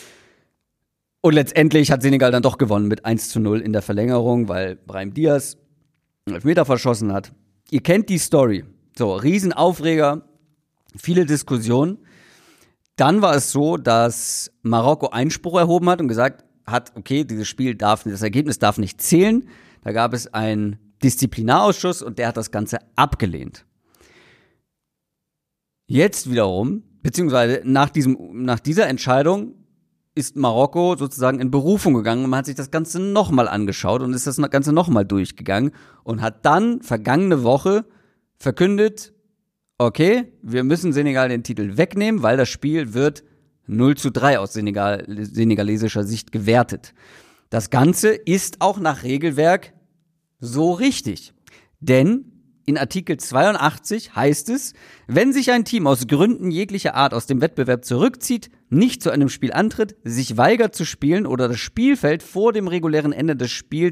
Und letztendlich hat Senegal dann doch gewonnen mit eins zu null in der Verlängerung, weil Brahim Diaz einen Elfmeter verschossen hat. Ihr kennt die Story. So, Riesenaufreger. Viele Diskussionen. Dann war es so, dass Marokko Einspruch erhoben hat und gesagt hat, okay, dieses Spiel darf, das Ergebnis darf nicht zählen. Da gab es einen Disziplinarausschuss und der hat das Ganze abgelehnt. Jetzt wiederum, beziehungsweise nach diesem, nach dieser Entscheidung ist Marokko sozusagen in Berufung gegangen und man hat sich das Ganze nochmal angeschaut und ist das Ganze nochmal durchgegangen und hat dann vergangene Woche verkündet, okay, wir müssen Senegal den Titel wegnehmen, weil das Spiel wird null zu drei aus Senegal, senegalesischer Sicht gewertet. Das Ganze ist auch nach Regelwerk so richtig. Denn in Artikel zweiundachtzig heißt es, wenn sich ein Team aus Gründen jeglicher Art aus dem Wettbewerb zurückzieht, nicht zu einem Spiel antritt, sich weigert zu spielen oder das Spielfeld vor dem regulären Ende des Spiels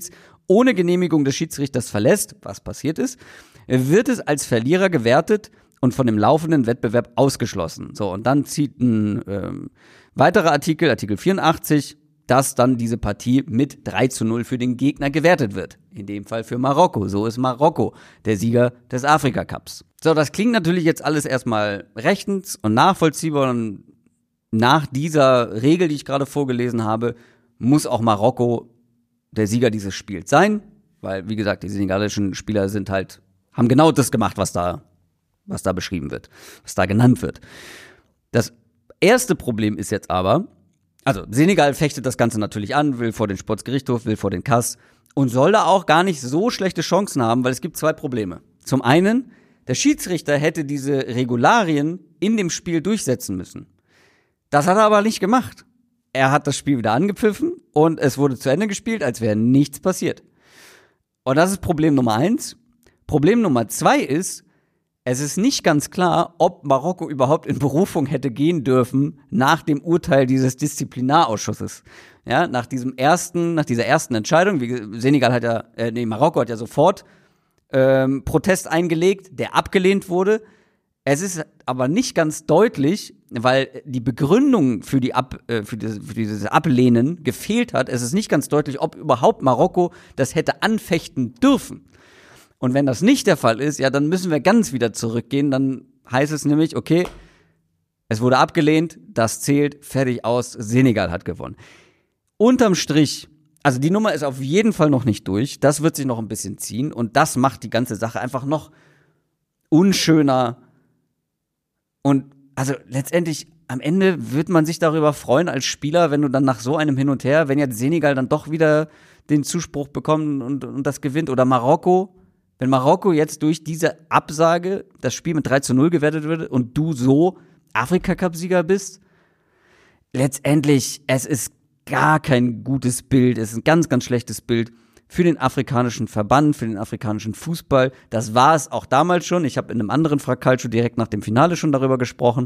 ohne Genehmigung des Schiedsrichters verlässt, was passiert ist, wird es als Verlierer gewertet und von dem laufenden Wettbewerb ausgeschlossen. So, und dann zieht ein ähm, weiterer Artikel, Artikel vierundachtzig, dass dann diese Partie mit drei zu null für den Gegner gewertet wird. In dem Fall für Marokko. So ist Marokko der Sieger des Afrika-Cups. So, das klingt natürlich jetzt alles erstmal rechtens und nachvollziehbar. Und nach dieser Regel, die ich gerade vorgelesen habe, muss auch Marokko der Sieger dieses Spiels sein. Weil, wie gesagt, die senegalischen Spieler sind halt, haben genau das gemacht, was da, was da beschrieben wird, was da genannt wird. Das erste Problem ist jetzt aber, also Senegal fechtet das Ganze natürlich an, will vor den Sportgerichtshof, will vor den K A S und soll da auch gar nicht so schlechte Chancen haben, weil es gibt zwei Probleme. Zum einen, der Schiedsrichter hätte diese Regularien in dem Spiel durchsetzen müssen. Das hat er aber nicht gemacht. Er hat das Spiel wieder angepfiffen und es wurde zu Ende gespielt, als wäre nichts passiert. Und das ist Problem Nummer eins. Problem Nummer zwei ist, es ist nicht ganz klar, ob Marokko überhaupt in Berufung hätte gehen dürfen nach dem Urteil dieses Disziplinarausschusses. Ja, nach diesem ersten, nach dieser ersten Entscheidung, wie Senegal hat ja, äh, nee, Marokko hat ja sofort ähm, Protest eingelegt, der abgelehnt wurde. Es ist aber nicht ganz deutlich, weil die Begründung für die Ab, äh, für, dieses, für dieses Ablehnen gefehlt hat. Es ist nicht ganz deutlich, ob überhaupt Marokko das hätte anfechten dürfen. Und wenn das nicht der Fall ist, ja, dann müssen wir ganz wieder zurückgehen. Dann heißt es nämlich, okay, es wurde abgelehnt, das zählt, fertig aus, Senegal hat gewonnen. Unterm Strich, also die Nummer ist auf jeden Fall noch nicht durch. Das wird sich noch ein bisschen ziehen und das macht die ganze Sache einfach noch unschöner. Und also letztendlich, am Ende wird man sich darüber freuen als Spieler, wenn du dann nach so einem Hin und Her, wenn jetzt Senegal dann doch wieder den Zuspruch bekommt und, und das gewinnt oder Marokko, wenn Marokko jetzt durch diese Absage das Spiel mit drei zu null gewertet wird und du so Afrika-Cup-Sieger bist, letztendlich, es ist gar kein gutes Bild, es ist ein ganz, ganz schlechtes Bild für den afrikanischen Verband, für den afrikanischen Fußball. Das war es auch damals schon. Ich habe in einem anderen Fracalcio direkt nach dem Finale schon darüber gesprochen,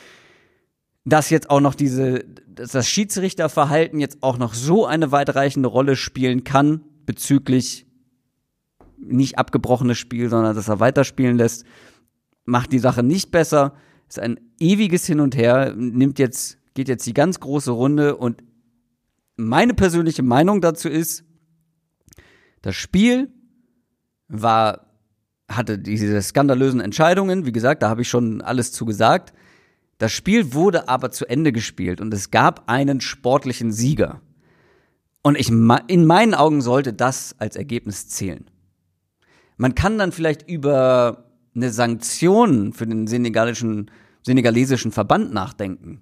dass jetzt auch noch diese, dass das Schiedsrichterverhalten jetzt auch noch so eine weitreichende Rolle spielen kann bezüglich nicht abgebrochenes Spiel, sondern dass er weiterspielen lässt, macht die Sache nicht besser. Ist ein ewiges Hin und Her, nimmt jetzt, geht jetzt die ganz große Runde und meine persönliche Meinung dazu ist, das Spiel war, hatte diese skandalösen Entscheidungen, wie gesagt, da habe ich schon alles zu gesagt. Das Spiel wurde aber zu Ende gespielt und es gab einen sportlichen Sieger. Und ich, in meinen Augen sollte das als Ergebnis zählen. Man kann dann vielleicht über eine Sanktion für den senegalischen, senegalesischen Verband nachdenken.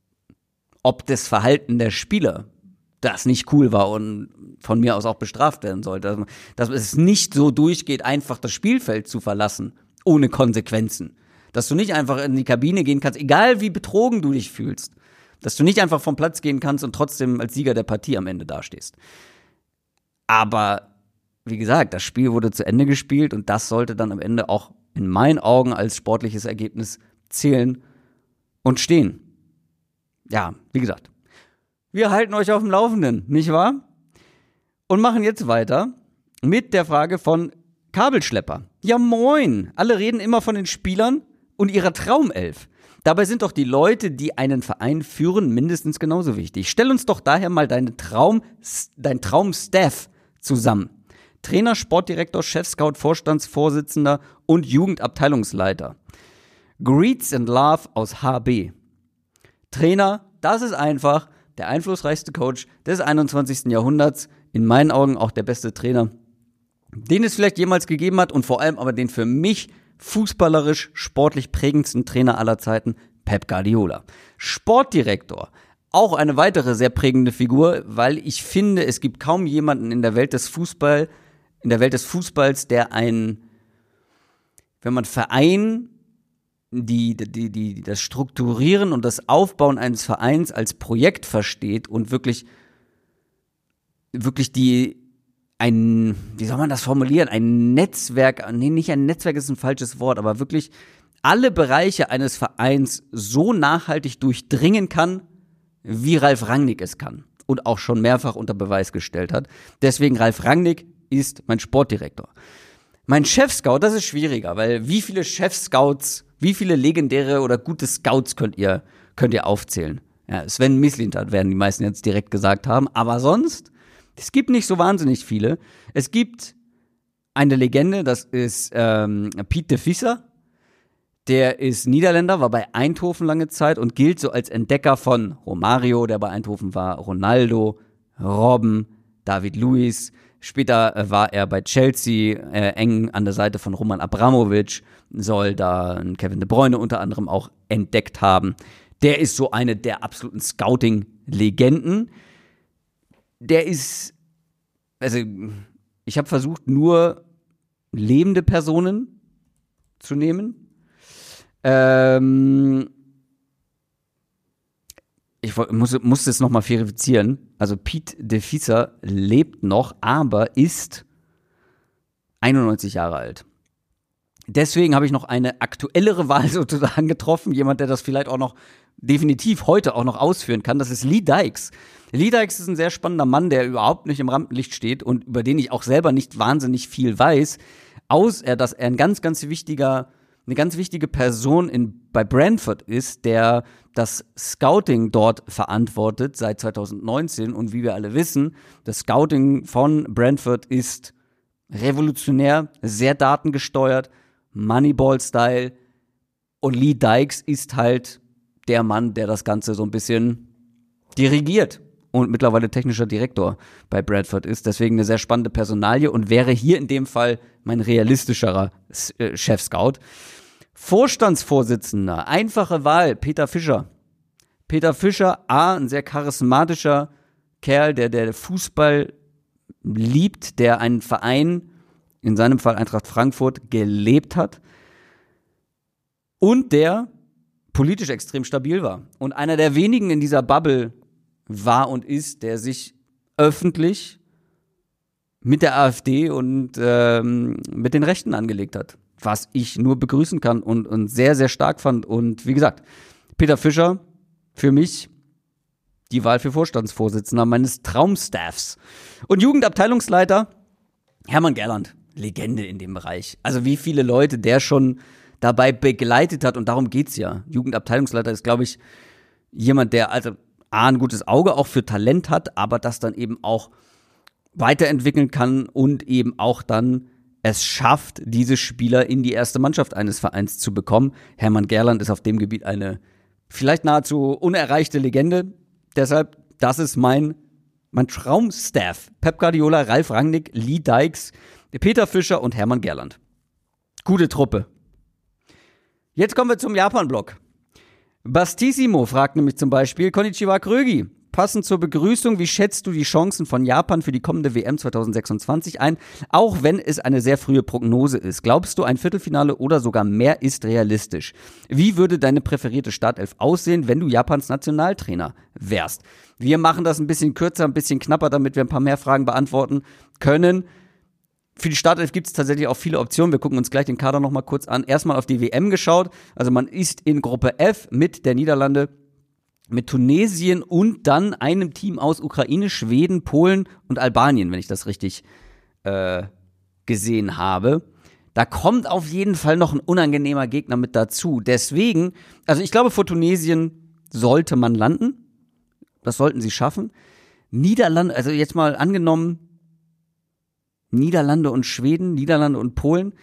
Ob das Verhalten der Spieler das nicht cool war und von mir aus auch bestraft werden sollte. Dass es nicht so durchgeht, einfach das Spielfeld zu verlassen, ohne Konsequenzen. Dass du nicht einfach in die Kabine gehen kannst, egal wie betrogen du dich fühlst. Dass du nicht einfach vom Platz gehen kannst und trotzdem als Sieger der Partie am Ende dastehst. Aber wie gesagt, das Spiel wurde zu Ende gespielt und das sollte dann am Ende auch in meinen Augen als sportliches Ergebnis zählen und stehen. Ja, wie gesagt, wir halten euch auf dem Laufenden, nicht wahr? Und machen jetzt weiter mit der Frage von Kabelschlepper. Ja moin, alle reden immer von den Spielern und ihrer Traumelf. Dabei sind doch die Leute, die einen Verein führen, mindestens genauso wichtig. Stell uns doch daher mal deine Traum, dein Traumstaff zusammen. Trainer, Sportdirektor, Chef-Scout, Vorstandsvorsitzender und Jugendabteilungsleiter. Greets and Love aus H B. Trainer, das ist einfach der einflussreichste Coach des einundzwanzigsten Jahrhunderts. In meinen Augen auch der beste Trainer, den es vielleicht jemals gegeben hat und vor allem aber den für mich fußballerisch, sportlich prägendsten Trainer aller Zeiten, Pep Guardiola. Sportdirektor, auch eine weitere sehr prägende Figur, weil ich finde, es gibt kaum jemanden in der Welt des Fußball, in der Welt des Fußballs, der ein, wenn man Verein, die, die, die, das Strukturieren und das Aufbauen eines Vereins als Projekt versteht und wirklich, wirklich die, ein, wie soll man das formulieren, ein Netzwerk, nee, nicht ein Netzwerk ist ein falsches Wort, aber wirklich alle Bereiche eines Vereins so nachhaltig durchdringen kann, wie Ralf Rangnick es kann und auch schon mehrfach unter Beweis gestellt hat. Deswegen Ralf Rangnick, ist mein Sportdirektor. Mein Chef-Scout, das ist schwieriger, weil wie viele Chef-Scouts, wie viele legendäre oder gute Scouts könnt ihr, könnt ihr aufzählen? Ja, Sven Mislintat werden die meisten jetzt direkt gesagt haben, aber sonst, es gibt nicht so wahnsinnig viele. Es gibt eine Legende, das ist ähm, Piet de Visser. Der ist Niederländer, war bei Eindhoven lange Zeit und gilt so als Entdecker von Romario, der bei Eindhoven war, Ronaldo, Robben, David Luiz. Später äh, war er bei Chelsea äh, eng an der Seite von Roman Abramovic, soll da Kevin De Bruyne unter anderem auch entdeckt haben. Der ist so eine der absoluten Scouting-Legenden. Der ist, also ich habe versucht, nur lebende Personen zu nehmen. Ähm, ich muss, muss das nochmal verifizieren. Also Piet de Visser lebt noch, aber ist einundneunzig Jahre alt. Deswegen habe ich noch eine aktuellere Wahl sozusagen getroffen. Jemand, der das vielleicht auch noch definitiv heute auch noch ausführen kann. Das ist Lee Dykes. Lee Dykes ist ein sehr spannender Mann, der überhaupt nicht im Rampenlicht steht und über den ich auch selber nicht wahnsinnig viel weiß, außer dass er ein ganz, ganz wichtiger eine ganz wichtige Person in, bei Brentford ist, der das Scouting dort verantwortet seit zwanzig neunzehn. Und wie wir alle wissen, das Scouting von Brentford ist revolutionär, sehr datengesteuert, Moneyball-Style. Und Lee Dykes ist halt der Mann, der das Ganze so ein bisschen dirigiert und mittlerweile technischer Direktor bei Brentford ist. Deswegen eine sehr spannende Personalie und wäre hier in dem Fall mein realistischerer äh, Chef-Scout. Vorstandsvorsitzender, einfache Wahl, Peter Fischer. Peter Fischer, A, ein sehr charismatischer Kerl, der, der Fußball liebt, der einen Verein, in seinem Fall Eintracht Frankfurt, gelebt hat und der politisch extrem stabil war. Und einer der wenigen in dieser Bubble war und ist, der sich öffentlich mit der AfD und ähm, mit den Rechten angelegt hat. Was ich nur begrüßen kann und, und sehr, sehr stark fand. Und wie gesagt, Peter Fischer, für mich die Wahl für Vorstandsvorsitzender meines Traumstaffs. Und Jugendabteilungsleiter Hermann Gerland, Legende in dem Bereich. Also wie viele Leute der schon dabei begleitet hat und darum geht's ja. Jugendabteilungsleiter ist, glaube ich, jemand, der also A, ein gutes Auge auch für Talent hat, aber das dann eben auch weiterentwickeln kann und eben auch dann es schafft, diese Spieler in die erste Mannschaft eines Vereins zu bekommen. Hermann Gerland ist auf dem Gebiet eine vielleicht nahezu unerreichte Legende. Deshalb, das ist mein, mein Traumstaff. Pep Guardiola, Ralf Rangnick, Lee Dykes, Peter Fischer und Hermann Gerland. Gute Truppe. Jetzt kommen wir zum Japan-Block. Bastissimo fragt nämlich zum Beispiel, Konnichiwa Krögi, passend zur Begrüßung, wie schätzt du die Chancen von Japan für die kommende W M zwanzig sechsundzwanzig ein, auch wenn es eine sehr frühe Prognose ist? Glaubst du, ein Viertelfinale oder sogar mehr ist realistisch? Wie würde deine präferierte Startelf aussehen, wenn du Japans Nationaltrainer wärst? Wir machen das ein bisschen kürzer, ein bisschen knapper, damit wir ein paar mehr Fragen beantworten können. Für die Startelf gibt es tatsächlich auch viele Optionen. Wir gucken uns gleich den Kader noch mal kurz an. Erstmal auf die W M geschaut. Also man ist in Gruppe F mit der Niederlande, mit Tunesien und dann einem Team aus Ukraine, Schweden, Polen und Albanien, wenn ich das richtig äh, gesehen habe. Da kommt auf jeden Fall noch ein unangenehmer Gegner mit dazu. Deswegen, also ich glaube, vor Tunesien sollte man landen. Das sollten sie schaffen. Niederlande, also jetzt mal angenommen, Niederlande und Schweden, Niederlande und Polen.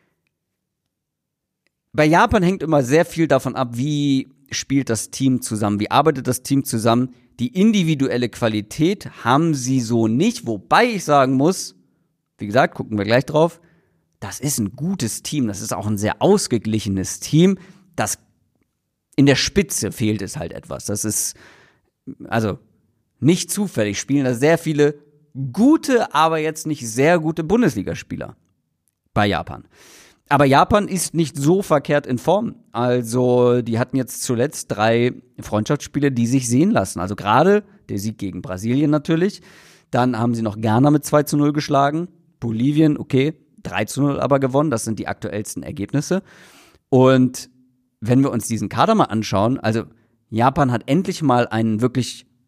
Bei Japan hängt immer sehr viel davon ab, wie spielt das Team zusammen, wie arbeitet das Team zusammen. Die individuelle Qualität haben sie so nicht, wobei ich sagen muss, wie gesagt, gucken wir gleich drauf, das ist ein gutes Team, das ist auch ein sehr ausgeglichenes Team. Das in der Spitze fehlt es halt etwas. Das ist also nicht zufällig, spielen da sehr viele gute, aber jetzt nicht sehr gute Bundesligaspieler bei Japan. Aber Japan ist nicht so verkehrt in Form. Also die hatten jetzt zuletzt drei Freundschaftsspiele, die sich sehen lassen. Also gerade der Sieg gegen Brasilien natürlich. Dann haben sie noch Ghana mit zwei zu null geschlagen. Bolivien, okay, drei zu null aber gewonnen. Das sind die aktuellsten Ergebnisse. Und wenn wir uns diesen Kader mal anschauen, also Japan hat endlich mal einen wirklich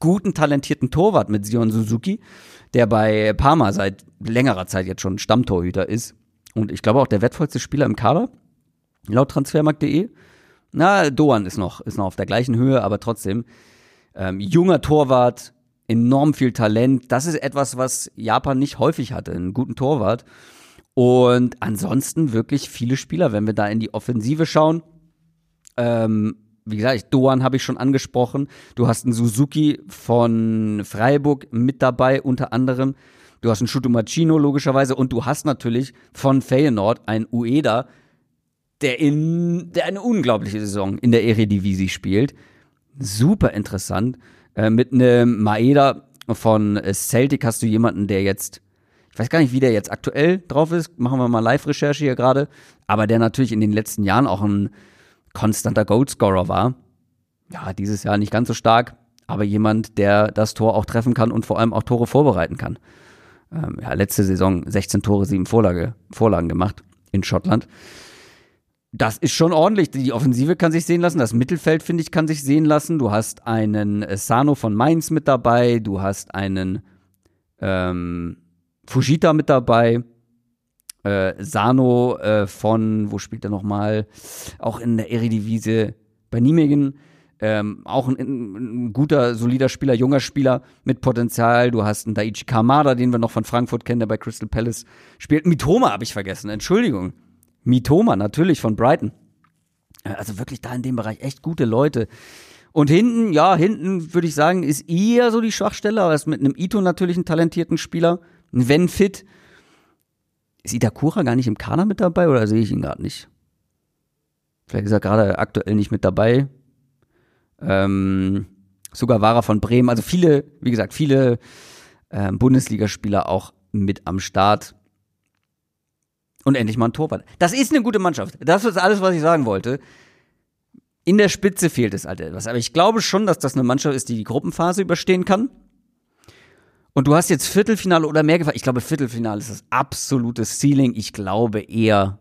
guten, talentierten Torwart mit Sion Suzuki, der bei Parma seit längerer Zeit jetzt schon Stammtorhüter ist. Und ich glaube auch der wertvollste Spieler im Kader, laut transfermarkt punkt de. Na, Doan ist noch, ist noch auf der gleichen Höhe, aber trotzdem. Ähm, junger Torwart, enorm viel Talent. Das ist etwas, was Japan nicht häufig hatte, einen guten Torwart. Und ansonsten wirklich viele Spieler, wenn wir da in die Offensive schauen. Ähm, wie gesagt, Doan habe ich schon angesprochen. Du hast einen Suzuki von Freiburg mit dabei, unter anderem. Du hast einen Shutomachino logischerweise und du hast natürlich von Feyenoord einen Ueda, der, in, der eine unglaubliche Saison in der Eredivisie spielt. Super interessant. Äh, mit einem Maeda von Celtic hast du jemanden, der jetzt, ich weiß gar nicht, wie der jetzt aktuell drauf ist, machen wir mal Live-Recherche hier gerade, aber der natürlich in den letzten Jahren auch ein konstanter Goalscorer war. Ja, dieses Jahr nicht ganz so stark, aber jemand, der das Tor auch treffen kann und vor allem auch Tore vorbereiten kann. Ähm, ja, letzte Saison sechzehn Tore, sieben Vorlage, Vorlagen gemacht in Schottland. Das ist schon ordentlich. Die Offensive kann sich sehen lassen. Das Mittelfeld, finde ich, kann sich sehen lassen. Du hast einen Sano von Mainz mit dabei. Du hast einen ähm, Fujita mit dabei. Äh, Sano äh, von, wo spielt er nochmal? Auch in der Eredivisie bei Nijmegen. Ähm, auch ein, ein guter, solider Spieler, junger Spieler mit Potenzial. Du hast einen Daichi Kamada, den wir noch von Frankfurt kennen, der bei Crystal Palace spielt. Mitoma habe ich vergessen, Entschuldigung. Mitoma, natürlich, von Brighton. Also wirklich da in dem Bereich echt gute Leute. Und hinten, ja, hinten würde ich sagen, ist eher so die Schwachstelle, aber ist mit einem Ito natürlich einen talentierten Spieler. Wenn fit. Ist Itakura gar nicht im Kader mit dabei oder sehe ich ihn gerade nicht? Vielleicht ist er gerade aktuell nicht mit dabei. Ähm, sogar war er von Bremen. Also viele, wie gesagt, viele äh, Bundesligaspieler auch mit am Start. Und endlich mal ein Torwart. Das ist eine gute Mannschaft. Das ist alles, was ich sagen wollte. In der Spitze fehlt es halt etwas. Aber ich glaube schon, dass das eine Mannschaft ist, die die Gruppenphase überstehen kann. Und du hast jetzt Viertelfinale oder mehr gefallen. Ich glaube, Viertelfinale ist das absolute Ceiling. Ich glaube eher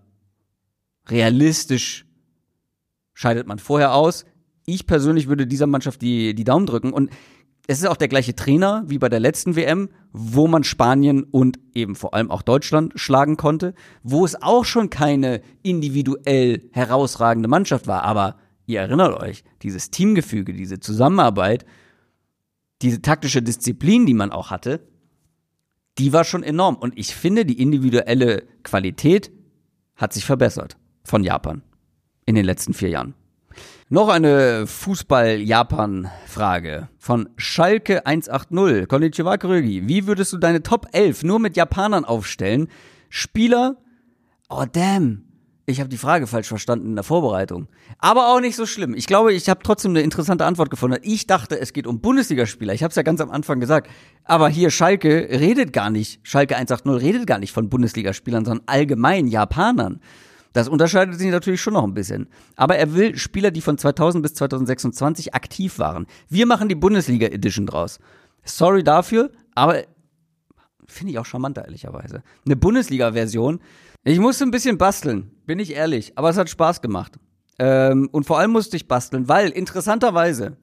realistisch scheidet man vorher aus. Ich persönlich würde dieser Mannschaft die, die Daumen drücken. Und es ist auch der gleiche Trainer wie bei der letzten W M, wo man Spanien und eben vor allem auch Deutschland schlagen konnte, wo es auch schon keine individuell herausragende Mannschaft war. Aber ihr erinnert euch, dieses Teamgefüge, diese Zusammenarbeit, diese taktische Disziplin, die man auch hatte, die war schon enorm. Und ich finde, die individuelle Qualität hat sich verbessert von Japan in den letzten vier Jahren. Noch eine Fußball-Japan-Frage von Schalke eins acht null. Konnichiwa Krögi. Wie würdest du deine Top elf nur mit Japanern aufstellen? Spieler? Oh damn. Ich habe die Frage falsch verstanden in der Vorbereitung. Aber auch nicht so schlimm. Ich glaube, ich habe trotzdem eine interessante Antwort gefunden. Ich dachte, es geht um Bundesligaspieler. Ich habe es ja ganz am Anfang gesagt. Aber hier Schalke redet gar nicht, Schalke eins acht null redet gar nicht von Bundesligaspielern, sondern allgemein Japanern. Das unterscheidet sich natürlich schon noch ein bisschen. Aber er will Spieler, die von zweitausend bis zweitausendsechsundzwanzig aktiv waren. Wir machen die Bundesliga-Edition draus. Sorry dafür, aber finde ich auch charmanter, ehrlicherweise. Eine Bundesliga-Version. Ich musste ein bisschen basteln, bin ich ehrlich. Aber es hat Spaß gemacht. Ähm, und vor allem musste ich basteln, weil interessanterweise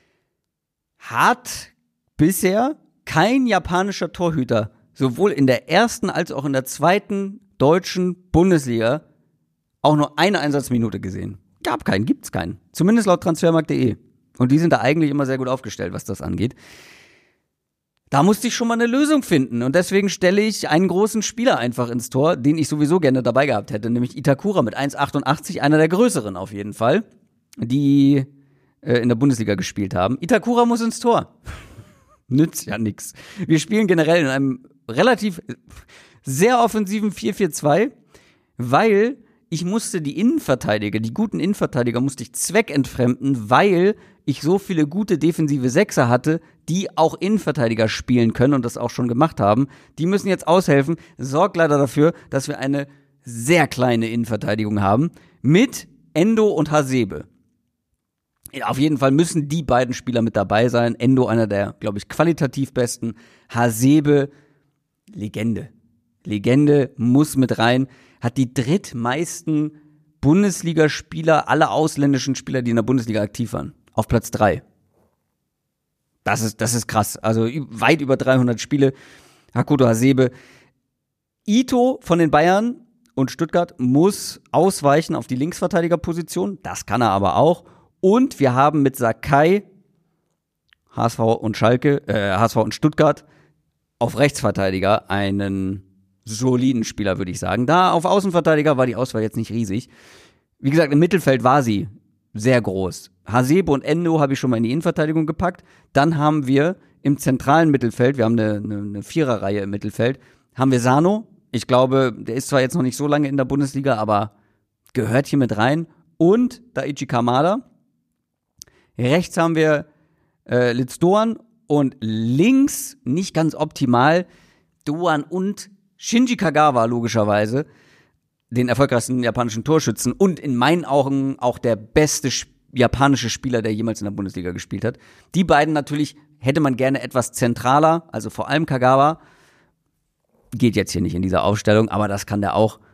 hat bisher kein japanischer Torhüter sowohl in der ersten als auch in der zweiten deutschen Bundesliga auch nur eine Einsatzminute gesehen. Gab keinen, gibt's keinen. Zumindest laut transfermarkt punkt de. Und die sind da eigentlich immer sehr gut aufgestellt, was das angeht. Da musste ich schon mal eine Lösung finden. Und deswegen stelle ich einen großen Spieler einfach ins Tor, den ich sowieso gerne dabei gehabt hätte, nämlich Itakura mit eins Komma achtundachtzig, einer der größeren auf jeden Fall, die äh, in der Bundesliga gespielt haben. Itakura muss ins Tor. Nützt ja nix. Wir spielen generell in einem relativ sehr offensiven vier vier zwei, weil ich musste die Innenverteidiger, die guten Innenverteidiger musste ich zweckentfremden, weil ich so viele gute defensive Sechser hatte, die auch Innenverteidiger spielen können und das auch schon gemacht haben. Die müssen jetzt aushelfen. Sorgt leider dafür, dass wir eine sehr kleine Innenverteidigung haben mit Endo und Hasebe. Auf jeden Fall müssen die beiden Spieler mit dabei sein. Endo, einer der, glaube ich, qualitativ besten. Hasebe, Legende. Legende muss mit rein. Hat die drittmeisten Bundesligaspieler, alle ausländischen Spieler, die in der Bundesliga aktiv waren. Auf Platz drei. Das ist, das ist krass. Also weit über dreihundert Spiele. Hakuto Hasebe. Ito von den Bayern und Stuttgart muss ausweichen auf die Linksverteidigerposition. Das kann er aber auch. Und wir haben mit Sakai, H S V und Schalke, äh, H S V und Stuttgart auf Rechtsverteidiger einen soliden Spieler, würde ich sagen. Da auf Außenverteidiger war die Auswahl jetzt nicht riesig. Wie gesagt, im Mittelfeld war sie sehr groß. Hasebe und Endo habe ich schon mal in die Innenverteidigung gepackt. Dann haben wir im zentralen Mittelfeld, wir haben eine, eine, eine Viererreihe im Mittelfeld, haben wir Sano. Ich glaube, der ist zwar jetzt noch nicht so lange in der Bundesliga, aber gehört hier mit rein. Und Daichi Kamada. Rechts haben wir äh, Litz Doan und links, nicht ganz optimal, Doan und Shinji Kagawa logischerweise, den erfolgreichsten japanischen Torschützen und in meinen Augen auch der beste Sp- japanische Spieler, der jemals in der Bundesliga gespielt hat. Die beiden natürlich hätte man gerne etwas zentraler, also vor allem Kagawa. Geht jetzt hier nicht in dieser Aufstellung, aber das kann der auch.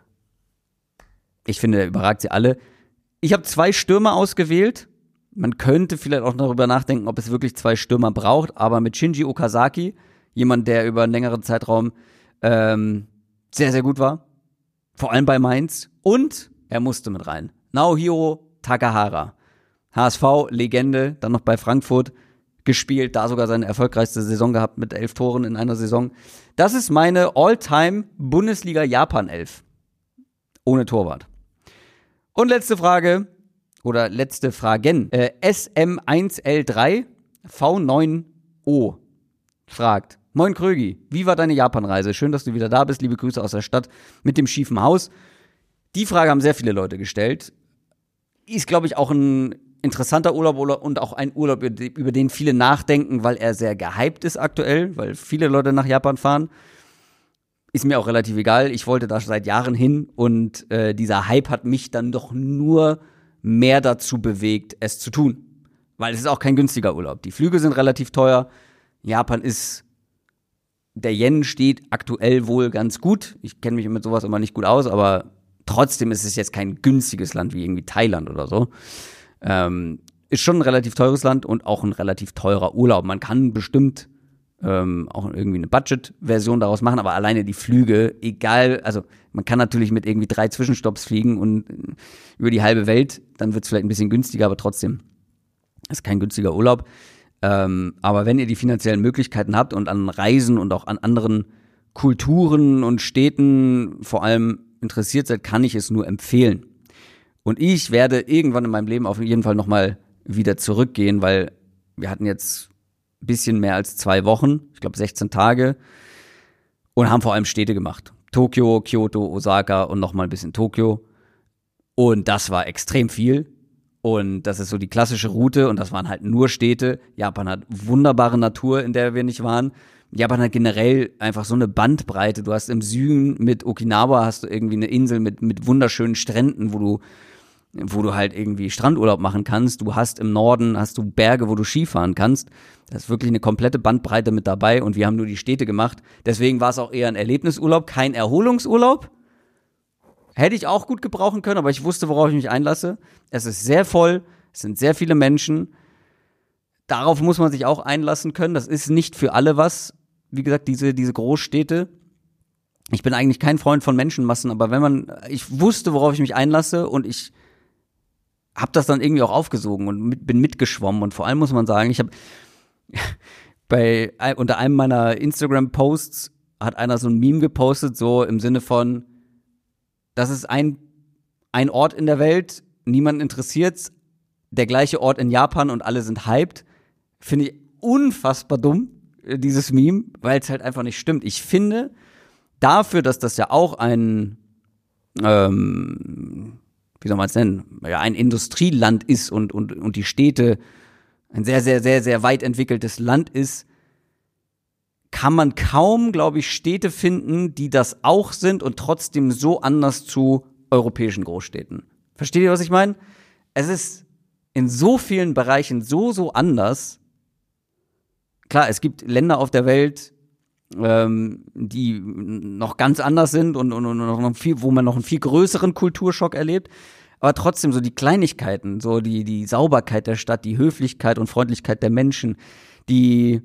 Ich finde, der überragt sie alle. Ich habe zwei Stürmer ausgewählt. Man könnte vielleicht auch darüber nachdenken, ob es wirklich zwei Stürmer braucht, aber mit Shinji Okazaki, jemand, der über einen längeren Zeitraum ähm, sehr, sehr gut war, vor allem bei Mainz, und er musste mit rein. Naohiro Takahara, H S V-Legende, dann noch bei Frankfurt gespielt, da sogar seine erfolgreichste Saison gehabt mit elf Toren in einer Saison. Das ist meine All-Time-Bundesliga-Japan-Elf. Ohne Torwart. Und letzte Frage, oder letzte Fragen. Äh, S M eins L drei V neun O fragt: Moin Krögi, wie war deine Japanreise? Schön, dass du wieder da bist. Liebe Grüße aus der Stadt mit dem schiefen Haus. Die Frage haben sehr viele Leute gestellt. Ist, glaube ich, auch ein interessanter Urlaub und auch ein Urlaub, über den viele nachdenken, weil er sehr gehypt ist aktuell, weil viele Leute nach Japan fahren. Ist mir auch relativ egal. Ich wollte da seit Jahren hin und äh, dieser Hype hat mich dann doch nur mehr dazu bewegt, es zu tun. Weil es ist auch kein günstiger Urlaub. Die Flüge sind relativ teuer. Japan ist, der Yen steht aktuell wohl ganz gut. Ich kenne mich mit sowas immer nicht gut aus, aber trotzdem ist es jetzt kein günstiges Land wie irgendwie Thailand oder so. Ähm, ist schon ein relativ teures Land und auch ein relativ teurer Urlaub. Man kann bestimmt ähm, auch irgendwie eine Budget-Version daraus machen, aber alleine die Flüge, egal, also man kann natürlich mit irgendwie drei Zwischenstopps fliegen und über die halbe Welt, dann wird es vielleicht ein bisschen günstiger, aber trotzdem ist kein günstiger Urlaub. Ähm, aber wenn ihr die finanziellen Möglichkeiten habt und an Reisen und auch an anderen Kulturen und Städten vor allem interessiert seid, kann ich es nur empfehlen. Und ich werde irgendwann in meinem Leben auf jeden Fall nochmal wieder zurückgehen, weil wir hatten jetzt ein bisschen mehr als zwei Wochen, ich glaube sechzehn Tage, und haben vor allem Städte gemacht. Tokio, Kyoto, Osaka und nochmal ein bisschen Tokio. Und das war extrem viel. Und das ist so die klassische Route und das waren halt nur Städte. Japan hat wunderbare Natur, in der wir nicht waren. Japan hat generell einfach so eine Bandbreite. Du hast im Süden mit Okinawa hast du irgendwie eine Insel mit, mit wunderschönen Stränden, wo du, wo du halt irgendwie Strandurlaub machen kannst. Du hast im Norden, hast du Berge, wo du Skifahren kannst. Das ist wirklich eine komplette Bandbreite mit dabei und wir haben nur die Städte gemacht. Deswegen war es auch eher ein Erlebnisurlaub, kein Erholungsurlaub. Hätte ich auch gut gebrauchen können, aber ich wusste, worauf ich mich einlasse. Es ist sehr voll, es sind sehr viele Menschen. Darauf muss man sich auch einlassen können. Das ist nicht für alle was. Wie gesagt, diese, diese Großstädte. Ich bin eigentlich kein Freund von Menschenmassen, aber wenn man, ich wusste, worauf ich mich einlasse und ich habe das dann irgendwie auch aufgesogen und mit, bin mitgeschwommen. Und vor allem muss man sagen, ich habe bei unter einem meiner Instagram-Posts hat einer so ein Meme gepostet, so im Sinne von, das ist ein, ein Ort in der Welt, niemanden interessiert's, der gleiche Ort in Japan und alle sind hyped. Finde ich unfassbar dumm, dieses Meme, weil es halt einfach nicht stimmt. Ich finde, dafür, dass das ja auch ein, ähm, wie soll man es nennen, ja, ein Industrieland ist und, und, und die Städte ein sehr, sehr, sehr, sehr weit entwickeltes Land ist, kann man kaum, glaube ich, Städte finden, die das auch sind und trotzdem so anders zu europäischen Großstädten. Versteht ihr, was ich meine? Es ist in so vielen Bereichen so, so anders. Klar, es gibt Länder auf der Welt, ähm, die noch ganz anders sind und, und, und noch viel, wo man noch einen viel größeren Kulturschock erlebt. Aber trotzdem so die Kleinigkeiten, so die, die Sauberkeit der Stadt, die Höflichkeit und Freundlichkeit der Menschen, die,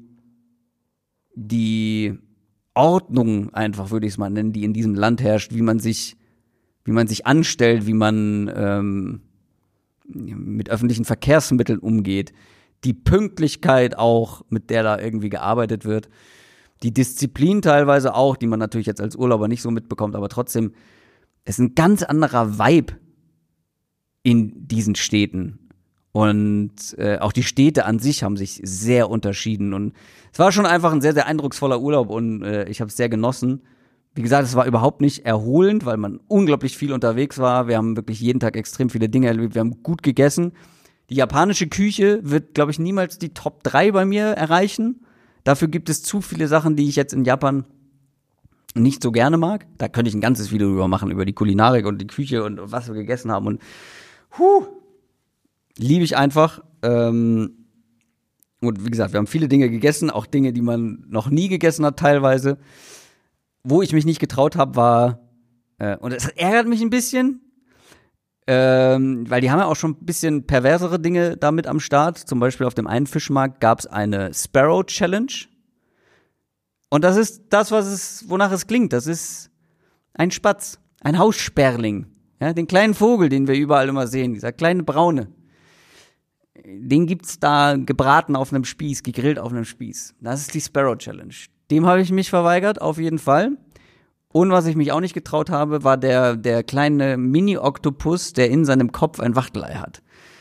die Ordnung einfach, würde ich es mal nennen, die in diesem Land herrscht, wie man sich, wie man sich anstellt, wie man ähm, mit öffentlichen Verkehrsmitteln umgeht, die Pünktlichkeit auch, mit der da irgendwie gearbeitet wird, die Disziplin teilweise auch, die man natürlich jetzt als Urlauber nicht so mitbekommt, aber trotzdem, es ist ein ganz anderer Vibe in diesen Städten. Und äh, auch die Städte an sich haben sich sehr unterschieden. Und es war schon einfach ein sehr, sehr eindrucksvoller Urlaub und äh, ich habe es sehr genossen. Wie gesagt, es war überhaupt nicht erholend, weil man unglaublich viel unterwegs war. Wir haben wirklich jeden Tag extrem viele Dinge erlebt. Wir haben gut gegessen. Die japanische Küche wird, glaube ich, niemals die Top drei bei mir erreichen. Dafür gibt es zu viele Sachen, die ich jetzt in Japan nicht so gerne mag. Da könnte ich ein ganzes Video drüber machen, über die Kulinarik und die Küche und was wir gegessen haben. Und huh, liebe ich einfach. Ähm, und wie gesagt, wir haben viele Dinge gegessen, auch Dinge, die man noch nie gegessen hat teilweise. Wo ich mich nicht getraut habe, war, äh, und das ärgert mich ein bisschen, ähm, weil die haben ja auch schon ein bisschen perversere Dinge damit am Start. Zum Beispiel auf dem einen Fischmarkt gab es eine Sparrow Challenge. Und das ist das, was es, wonach es klingt. Das ist ein Spatz, ein Haussperling. Ja, den kleinen Vogel, den wir überall immer sehen, dieser kleine Braune. Den gibt's da gebraten auf einem Spieß, gegrillt auf einem Spieß. Das ist die Sparrow Challenge. Dem habe ich mich verweigert, auf jeden Fall. Und was ich mich auch nicht getraut habe, war der, der kleine Mini-Oktopus, der in seinem Kopf ein Wachtelei hat.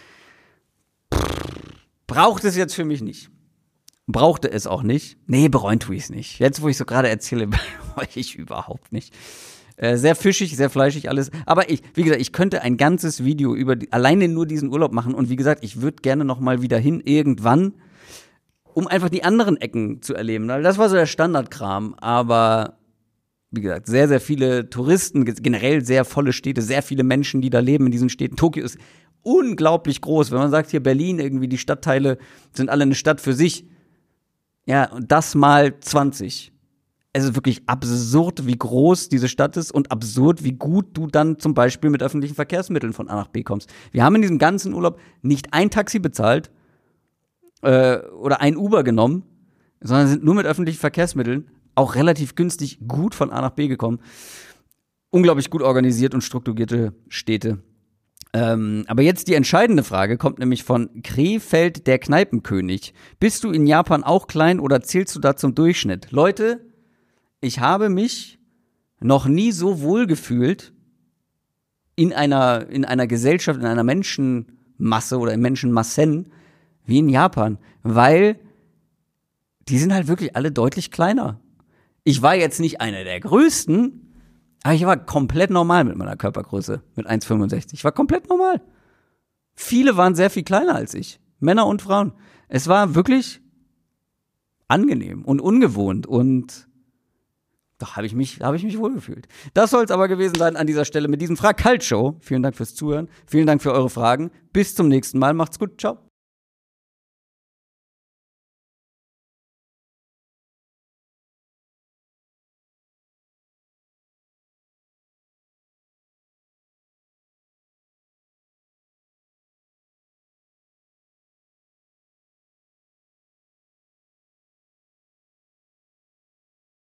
Braucht es jetzt für mich nicht. Brauchte es auch nicht. Nee, bereuen tue ich es nicht. Jetzt, wo ich so gerade erzähle, bereue ich überhaupt nicht. Äh, sehr fischig, sehr fleischig alles. Aber ich, wie gesagt, ich könnte ein ganzes Video über die, alleine nur diesen Urlaub machen. Und wie gesagt, ich würde gerne noch mal wieder hin, irgendwann, um einfach die anderen Ecken zu erleben. Das war so der Standardkram. Aber wie gesagt, sehr, sehr viele Touristen, generell sehr volle Städte, sehr viele Menschen, die da leben in diesen Städten. Tokio ist unglaublich groß. Wenn man sagt, hier Berlin, irgendwie die Stadtteile sind alle eine Stadt für sich. Ja, und das mal zwanzig. Es ist wirklich absurd, wie groß diese Stadt ist und absurd, wie gut du dann zum Beispiel mit öffentlichen Verkehrsmitteln von A nach B kommst. Wir haben in diesem ganzen Urlaub nicht ein Taxi bezahlt äh, oder ein Uber genommen, sondern sind nur mit öffentlichen Verkehrsmitteln auch relativ günstig gut von A nach B gekommen. Unglaublich gut organisiert und strukturierte Städte. Ähm, aber jetzt die entscheidende Frage kommt nämlich von Krefeld, der Kneipenkönig. Bist du in Japan auch klein oder zählst du da zum Durchschnitt? Leute, ich habe mich noch nie so wohl gefühlt in einer, in einer Gesellschaft, in einer Menschenmasse oder in Menschenmassen wie in Japan, weil die sind halt wirklich alle deutlich kleiner. Ich war jetzt nicht einer der größten, aber ich war komplett normal mit meiner Körpergröße, mit eins Komma fünfundsechzig. Ich war komplett normal. Viele waren sehr viel kleiner als ich, Männer und Frauen. Es war wirklich angenehm und ungewohnt und da habe ich mich, da habe ich mich wohlgefühlt. Das soll es aber gewesen sein an dieser Stelle mit diesem Frag-Kalt-Show. Vielen Dank fürs Zuhören, vielen Dank für eure Fragen. Bis zum nächsten Mal, macht's gut, ciao.